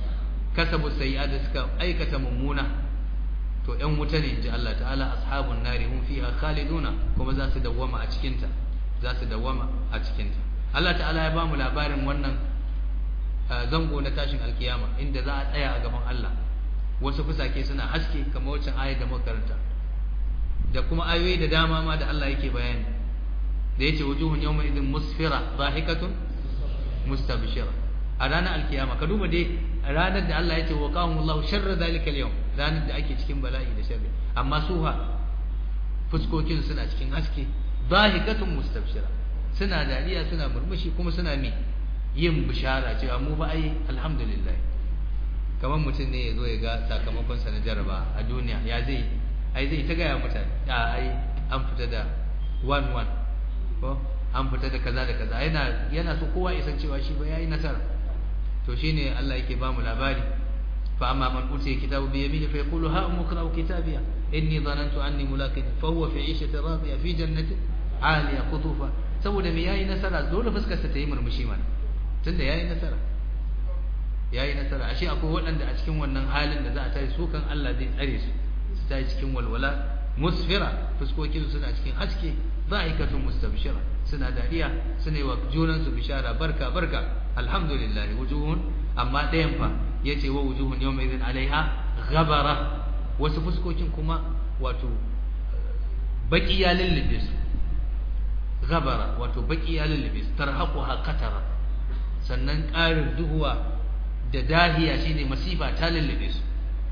kasabu sayyi'at da suka aikata mummuna to ƴan wuta ne inji Allah ta'ala ashabun nari hum fiha khaliduna kuma za su dawwama a cikin ta za su dawwama a cikin ta Allah ta'ala ya ba mu labarin wannan zango na tashin alkiyama inda za a tsaya a gaban Allah wasu fusake suna haske kamar wacce ayar da muka karanta da kuma ayoyi da dama ma da Allah yake bayani da yace wujuhun yawma idin musfira dhahikatun mustabshira a ranar alkiyama ka duba dai ranar da Allah yace waqahumullahu sharra zalika al-yawm ranar da ake cikin bala'i da sharri amma suha fuskokin suna cikin haske dhahikatun mustabshira suna dariya suna murmushi kuma suna mi yin bishara cewa mu ba ai alhamdulillah kamar mutum ne ya zo ya ga sakamakon sa na jaraba a duniya ya zai ai zai ta gaya mutane a ai an fita da one one ko an fita da kaza da kaza yana yana so kowa ya san cewa shi ba yayi nasara to shine Allah yake ba mu labari fa amma man utiya kitabu bi yamini fa yaqulu ha umqra'u kitabiya inni dhanantu anni mulaqin fa huwa fi 'ishatin radiya fi jannatin 'aliya qutufa saboda me yayi nasara dole fuskar sa ta yi murmushi mana tunda yayi nasara yayi nasara ashe akwai waɗanda a cikin wannan halin da za a tayi su kan Allah zai tsare su su tayi cikin walwala musfira fuskokin suna cikin haske dha'ikatun mustabshira suna dariya suna yi wa junan su bishara barka barka alhamdulillah wujuhun amma ɗayan fa yace wa wujuhun yawma idhin alaiha ghabara wasu fuskokin kuma wato baki ya lullube su ghabara wato baki ya lullube su tarhaquha qatara sannan ƙarin duhuwa da dahiya shine masifa ta lullube su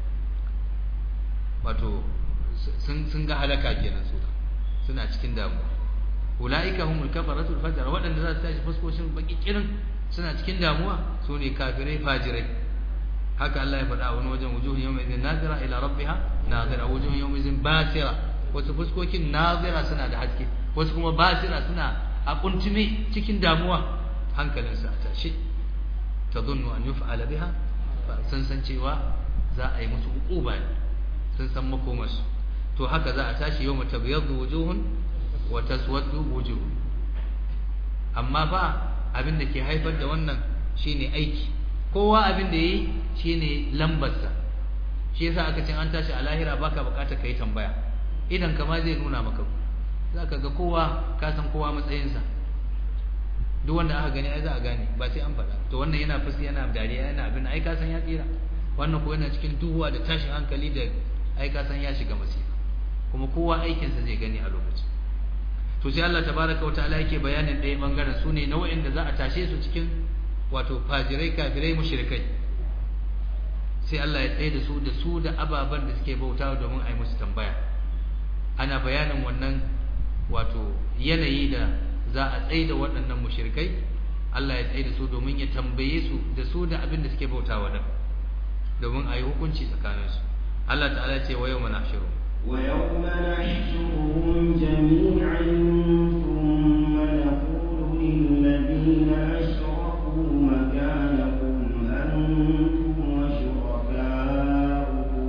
wato sun sun ga halaka kenan su suna cikin damuwa ulaika humul kafaratul fajr wadanda za su tashi fuskoshin baki kirin suna cikin damuwa su ne kafirai fajirai haka Allah ya faɗa wani wajen wujuhun yawma idhin nadira ila rabbiha nadira wujuhun yawma idhin basira wasu fuskokin nadira suna da haske wasu kuma basira suna a kuntume cikin damuwa hankalinsa a tashi tadunnu an yuf'ala biha sun san cewa za a yi musu uquba ne sun san makomarsu to haka za a tashi yawma tabyaddu wujuhun wa taswaddu wujuh amma fa abin da ke haifar da wannan shine aiki kowa abin da yayi shine lambarsa shi yasa aka ce an tashi a lahira baka bukatar kai tambaya idan kama zai nuna maka zaka ga kowa ka san kowa matsayinsa duk wanda aka gani ai za a gane ba sai an faɗa to wannan yana fusi yana dariya yana abin ai ka san ya tsira wannan ko yana cikin duhuwa da tashin hankali da ai ka san ya shiga masifa kuma kowa aikinsa zai gani a lokacin to sai Allah tabaraka wataala yake bayanin ɗaya bangaren su ne nau'in da za a tashe su cikin wato fajirai kafirai mushrikai sai Allah ya tsaye da su da su da ababan da suke bautawa domin a yi musu tambaya ana bayanin wannan wato yanayi da za a tsaye da waɗannan mushrikai Allah ya tsaye da su domin ya tambaye su da su da abin da suke bautawa da domin a yi hukunci tsakaninsu Allah ta'ala ce wa yawma nahshuru ويوم نحشرهم جميعا ثم نقول للذين أشركوا مكانكم أنتم وشركاؤكم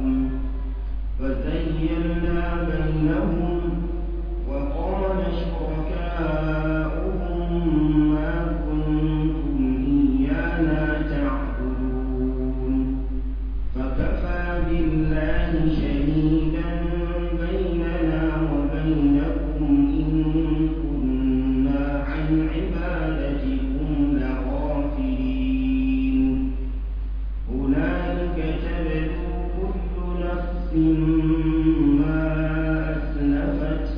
فزيّلنا بينهم وقال شركاؤهم ما كنتم إيانا تعبدون فكفى بالله شهيدا بينكم إن كنا عن عبادتكم لغافلين هنالك تبدو كل نفس ما أسلفت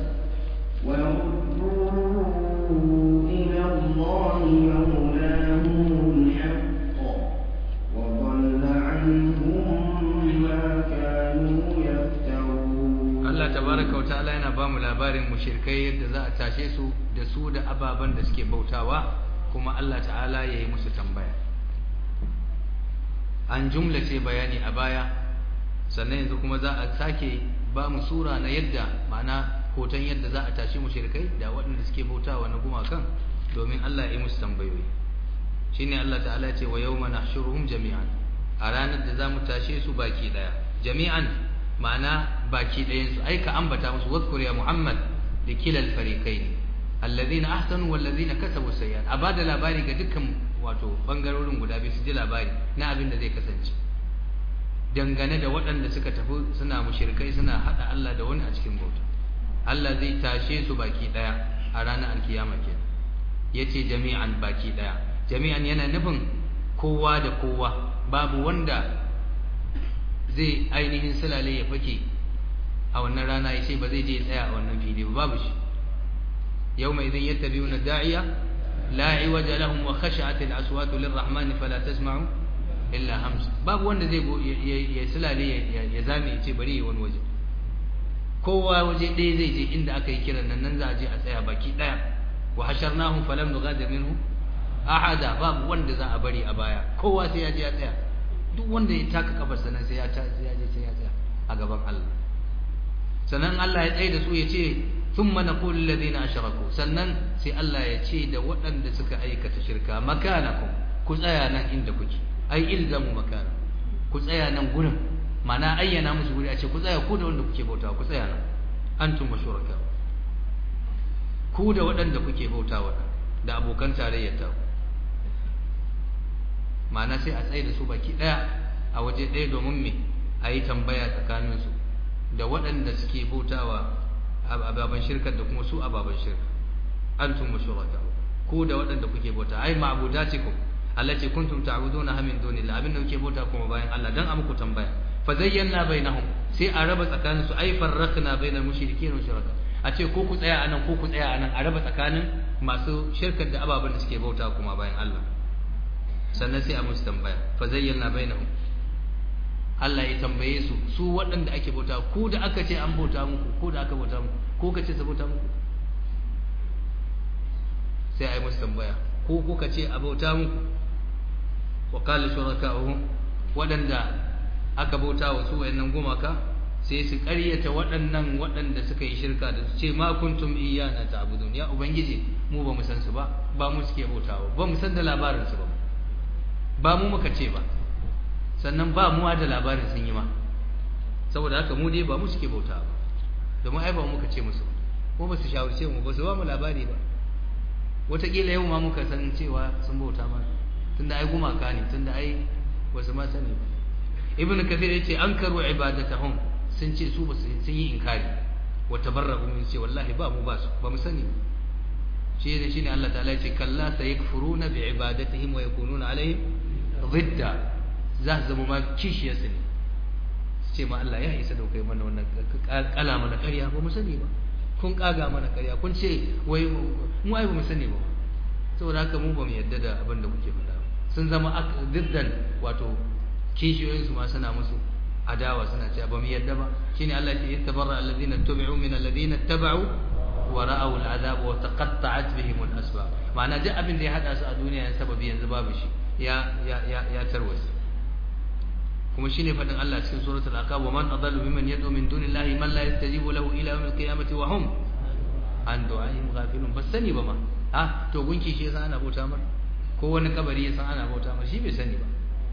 وردوا إلى الله مولاهم الحق وضل عنهم ما كانوا يفترون Allah tabaraka wa ta'ala yana ba mu labarin mushrikai yadda za a tashe su da su da ababan da suke bautawa kuma Allah ta'ala yayi musu tambaya an jumlace bayani a baya sannan yanzu kuma za a sake ba mu sura na yadda ma'ana hoton yadda za a tashi mushrikai da waɗanda suke bautawa na gumakan domin Allah ya yi musu tambayoyi shine Allah ta'ala ya ce wa yawma nahshuruhum jami'an a ranar da za mu tashe su baki daya jami'an ma'ana baki ɗayansu ai ka ambata musu wadhkur ya Muhammad da kilal fariqain alladhina ahsanu wal ladhina kasabu sayyi'at abada labari ga dukkan wato bangarorin guda biyu su ji labari na abin da zai kasance dangane da waɗanda suka tafi suna mushrikai suna hada Allah da wani a cikin bauta Allah zai tashe su baki daya a ranar alkiyama kenan yace jami'an baki daya jami'an yana nufin kowa da kowa babu wanda zai ainihin sulale ya fake a wannan rana yace ba zai je tsaya a wannan fili ba babu shi yawma idhin yattabi'una da'iya la iwaja lahum wa khashat al-aswat lir-rahman fala tasma'u illa hams babu wanda zai ya sulale ya zame yace bari yi wani waje kowa waje ɗaya zai je inda aka yi kiran nan nan za a je a tsaya baki ɗaya wa hasharnahum falam nughadir minhum ahada babu wanda za a bari a baya kowa sai ya je ya tsaya duk wanda ya taka kafarsa nan sai ya ta sai ya je sai ya tsaya a gaban Allah sannan Allah ya tsaye da su ya ce thumma naqulu lil ladina ashraku sannan sai Allah ya ce da waɗanda suka aikata shirka makanakum ku tsaya nan inda kuke ai ilzamu makana ku tsaya nan gurin mana ayyana musu guri a ce ku tsaya ku da wanda kuke bautawa ku tsaya nan antum mashuraka ku da waɗanda kuke bautawa da abokan tarayyar ta mana sai a tsaye da su baki daya a waje daya domin me ayi tambaya tsakanin su da waɗanda suke bautawa ababan shirkar da kuma su ababan shirka antum mashuraka ku da waɗanda kuke bauta ai ma'budatikum allati kuntum ta'buduna min dunillah abin da kuke bauta kuma bayan Allah dan a muku tambaya fa zayyana bainahum sai a raba tsakanin su ai farraqna bainal mushrikeen wa shuraka a ce ko ku tsaya anan ko ku tsaya anan a raba tsakanin masu shirkar da ababan da suke bauta kuma bayan Allah sannan sai a musu tambaya fa zayyana bainahum Allah ya tambaye su su waɗanda ake bauta ku da aka ce an bauta muku ko da aka bauta muku ko kace su bauta muku sai ai musu tambaya ko kuka ce a bauta muku wa qala shuraka'uhum waɗanda aka bauta wa su wayannan gumaka sai su ƙaryata waɗannan waɗanda suka yi shirka da su ce ma kuntum iyyana ta'budun ya ubangiji mu ba mu san su ba ba mu suke bautawa ba mu san da labarin su ba ba mu muka ce ba sannan ba mu da labarin sun yi ma saboda haka mu dai ba mu suke bautawa ba domin ai ba mu muka ce musu ko ba su shawarce mu ba su ba mu labari ba wataƙila yau ma muka san cewa sun bauta mana tunda ai gumaka ne tunda ai wasu ma sani ba ibnu kathir yace ankaru ibadatahum sun ce su basu sun yi inkari wa tabarrabu min ce wallahi ba mu ba su ba mu sani shi ne shine Allah ta'ala yace kalla sayakfuruna bi ibadatihim wa yakununa alaihim ضدًا za su zama ma kishiyar su ne su ce ma Allah ya isa da kai mana wannan kala mana ƙarya ba mu sani ba kun kaga mana ƙarya kun ce wai mu ai ba mu sani ba saboda haka mu ba mu yadda da abin da kuke faɗa sun zama diddan wato kishiyoyin su ma suna musu adawa suna cewa ba mu yadda ba shine Allah ya ce tabarra alladhina tubi'u min alladhina tabau wa ra'aw al'adab wa taqatta'at bihim al-asbab ma'ana duk abin da ya hada su a duniya sababi yanzu babu shi ya ya ya ya tarwasa kuma shine fadin Allah cikin suratul aqab wa man adallu mimman yad'u min dunillahi man la yastajibu lahu ila yawmil qiyamati wa hum an du'a'ihim ghafilun basani ba ma ah to gunki shi yasa ana bauta mar ko wani kabari yasa ana bauta mar shi bai sani ba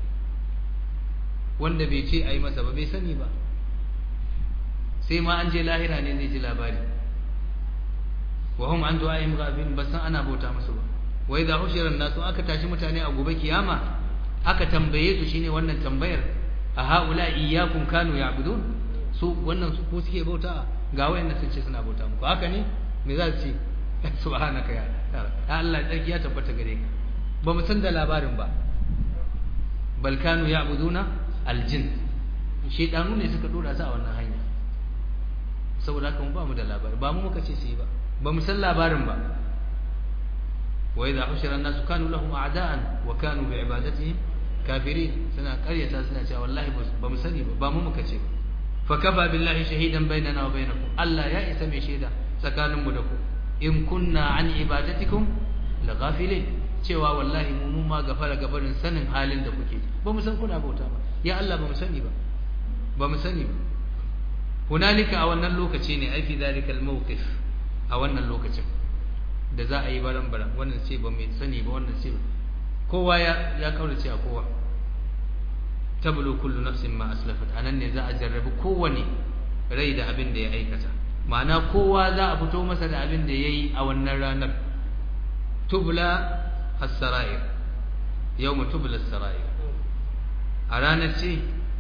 wanda bai ce ayi masa ba bai sani ba sai ma an je lahira ne zai ji labari wa hum an du'a'ihim ghafilun basan ana bauta musu ba wa idha hushira an-nasu aka tashi mutane a gobe kiyama aka tambaye su shine wannan tambayar a haula iyyakum kanu ya'budun su wannan su ko suke bauta ga wayannan sun ce suna bauta muku haka ne me za su ce subhanaka ya Allah tsarki ya tabbata gare ka ba mu san da labarin ba bal kanu ya'buduna aljin shedanu ne suka dora su a wannan hanya saboda haka mu ba mu da labari ba mu muka ce su yi ba ba mu san labarin ba wa idha hushira an-nasu kanu lahum a'da'an wa kanu bi'ibadatihim kafirin suna ƙaryata suna cewa wallahi ba mu sani ba ba mu muka ce ba fa kafa billahi shahidan bainana wa bainakum Allah ya isa mai shaida tsakanin mu da ku in kunna an ibadatikum laghafilin cewa wallahi mu mun ma gafara gabarin sanin halin da kuke ba mu san kuna bauta ba ya Allah ba mu sani ba ba mu sani ba hunalika a wannan lokaci ne ai fi zalikal mawqif a wannan lokacin da za a yi baran-baran wannan ce ba mai sani ba wannan ce kowa ya ya kaurace a kowa tablu kullu nafsin ma aslafat anan ne za a jarrabi kowane rai da abin da ya aikata ma'ana kowa za a fito masa da abin da yayi a wannan ranar tubla as-sara'ir yawma tubla as-sara'ir a ranar ce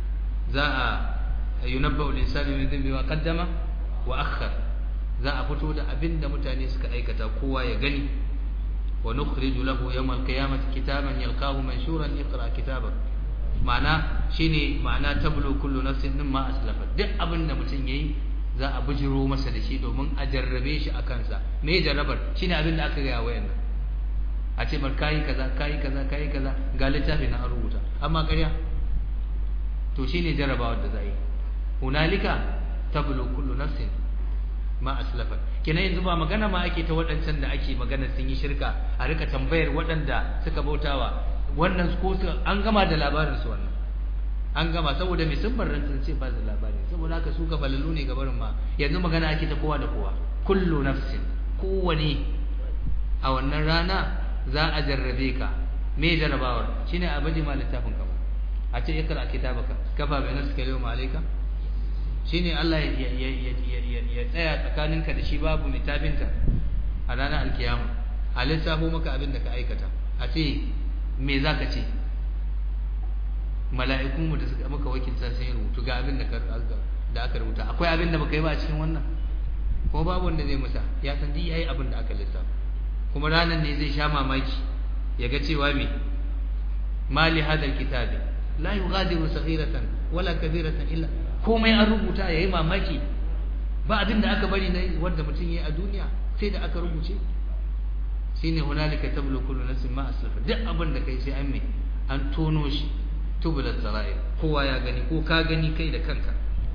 za a yunabba'u al-insanu min dhanbi ma qaddama wa akhkhar za a fito da abinda mutane suka aikata kowa ya gani wa nukhriju lahu yawm al-qiyamati kitaban yalqahu manshuran iqra kitabak ma'ana shine ma'ana tablu kullu nafsin mimma aslafat duk abinda mutum yayi za a bujiro masa da shi domin a jarrabe shi a kansa me jarrabar shine abinda aka ga wayannan a ce bar kai kaza kai kaza kai kaza ga littafi na an rubuta amma ƙarya to shine jarrabawar da za yi hunalika tablu kullu nafsin ma aslafat kenan yanzu ba magana ma ake ta waɗancan da ake magana sun yi shirka a rika tambayar waɗanda suka bautawa wannan ko an gama da labarin su wannan an gama saboda mai sun bar sun ce ba da labari saboda haka su ka falalu ne gabarin ma yanzu magana ake ta kowa da kowa kullu nafsin kowane a wannan rana za a jarrabe ka me jarrabawar shine a baje ma littafin ka a ce ikra kitabaka kafa bi nafsika yawma alayka shine Allah ya ya tsaya tsakaninka da shi babu littafinka a ranar alkiyama a lissafo maka abin da ka aikata a ce me zaka ce mala'ikun mu da suka maka wakilta sai rubutu ga abin da ka da aka rubuta akwai abin da baka yi ba a cikin wannan ko babu wanda zai musa ya san dai yayi abin da aka lissafa kuma ranan ne zai sha mamaki ya ga cewa me mali hadal kitabi la yughadiru saghiratan wala kabiratan illa komai an rubuta yayi mamaki ba abin da aka bari ne wanda mutum yayi a duniya sai da aka rubuce shine hunalika tablu kullu nafsin ma aslafa duk abin da kai sai an me an tono shi tubula sarair kowa ya gani ko ka gani kai da kanka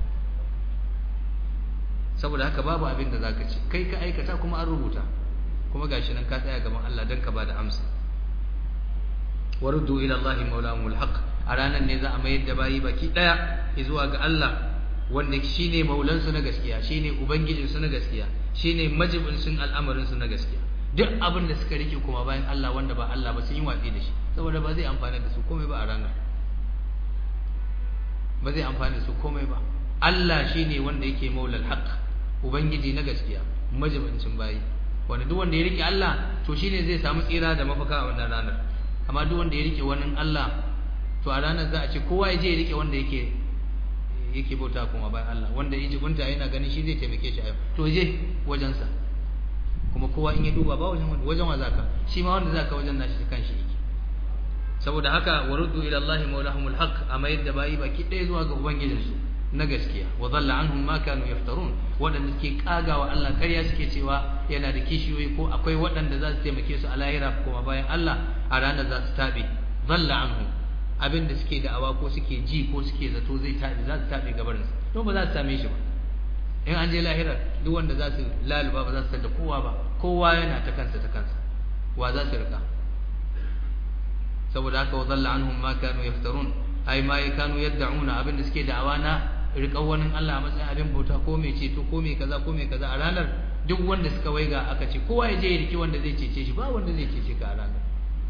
saboda haka babu abin da zaka ce kai ka aikata kuma an rubuta kuma gashi nan ka tsaya gaban Allah dan ka bada amsa waruddu ila Allah mawlahumul haqq a ranar ne za a mayar da bayi baki daya zuwa ga Allah wanda shine maulan su na gaskiya shine ubangijin su na gaskiya shine majibin sun al'amarin su na gaskiya duk abin da suka rike kuma bayan Allah wanda ba Allah ba sun yi watsi da shi saboda ba zai amfana da su komai ba a ranar ba zai amfana da su komai ba Allah shine wanda yake maulal haqq ubangiji na gaskiya majibincin bayi wanda duk wanda ya rike Allah to shine zai samu tsira da mafaka a wannan ranar amma duk wanda ya rike wani Allah to a ranar za a ce kowa ya je ya rike wanda yake yake bauta kuma bayan Allah wanda ya jibunta yana ganin shi zai taimake shi a yau to je wajen sa kuma kowa in ya duba ba wajen wanda wajen wa zaka shi ma wanda zaka wajen nashi kanshi yake saboda haka waruddu ila Allah mawlahumul haqq amma yadda bayi baki ɗaya zuwa ga ubangijinsu na gaskiya wa dhalla anhum ma kanu yaftarun wadanda suke kagawa Allah ƙarya suke cewa yana da kishiyoyi ko akwai wadanda za su taimake su a lahira kuma bayan Allah a ranar za su tabe dhalla anhum abinda suke da'awa ko suke ji ko suke zato zai tabe za su tabe gabarin su to ba za su same shi ba in an je lahira duk wanda za su laluba ba za su tada kowa ba kowa yana ta kansa ta kansa wa za su rika saboda haka wa dhalla anhum ma kanu yaftarun ai ma kanu yad'una abinda suke da'awa na riƙar wani Allah a matsayin abin bauta ko mai ceto ko mai kaza ko mai kaza a ranar duk wanda suka waiga aka ce kowa ya je ya riki wanda zai cece shi ba wanda zai cece ka a ranar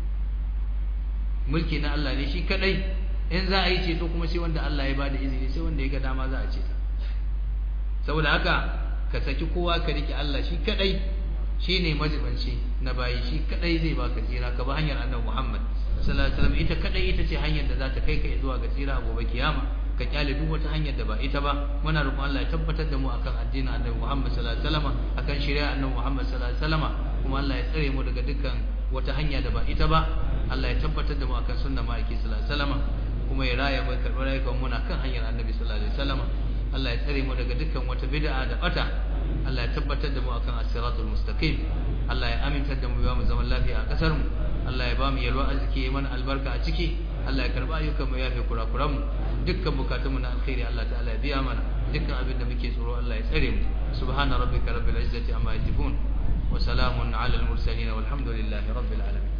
mulki na Allah ne shi kadai in za a yi ceto kuma sai wanda Allah ya bada izini sai wanda ya ga dama za a ceta saboda haka ka saki kowa ka riki Allah shi kadai shine majibanci na bayi shi kadai zai baka tsira ka ba hanyar Annabi Muhammad sallallahu alaihi wasallam ita kadai ita ce hanyar da za ta kai ka zuwa ga tsira gobe kiyama ka kyale duk wata hanyar da ba ita ba muna roƙon Allah ya tabbatar da mu akan addinin Annabi Muhammad sallallahu alaihi wasallam akan shari'ar Annabi Muhammad sallallahu alaihi wasallam kuma Allah ya tsare mu daga dukkan wata hanya da ba ita ba Allah ya tabbatar da mu akan sunnar ma'aiki sallallahu alaihi wasallam kuma ya raya mu karɓar rayuwar mu kan hanyar Annabi sallallahu alaihi wasallam Allah ya tsare mu daga dukkan wata bid'a da bata Allah ya tabbatar da mu akan as-siratul mustaqim Allah ya amintar da mu ya mu zaman lafiya a kasar mu Allah ya ba mu yalwa arziki ya mana albarka a ciki Allah ya karba ayyukan mu ya fi kurakuran mu dukkan bukatunmu na alkhairi Allah ta'ala ya biya mana dukkan abin da muke tsoro Allah ya tsare mu subhana rabbika rabbil izzati amma yasifun wa salamun ala al mursalin walhamdulillahi rabbil alamin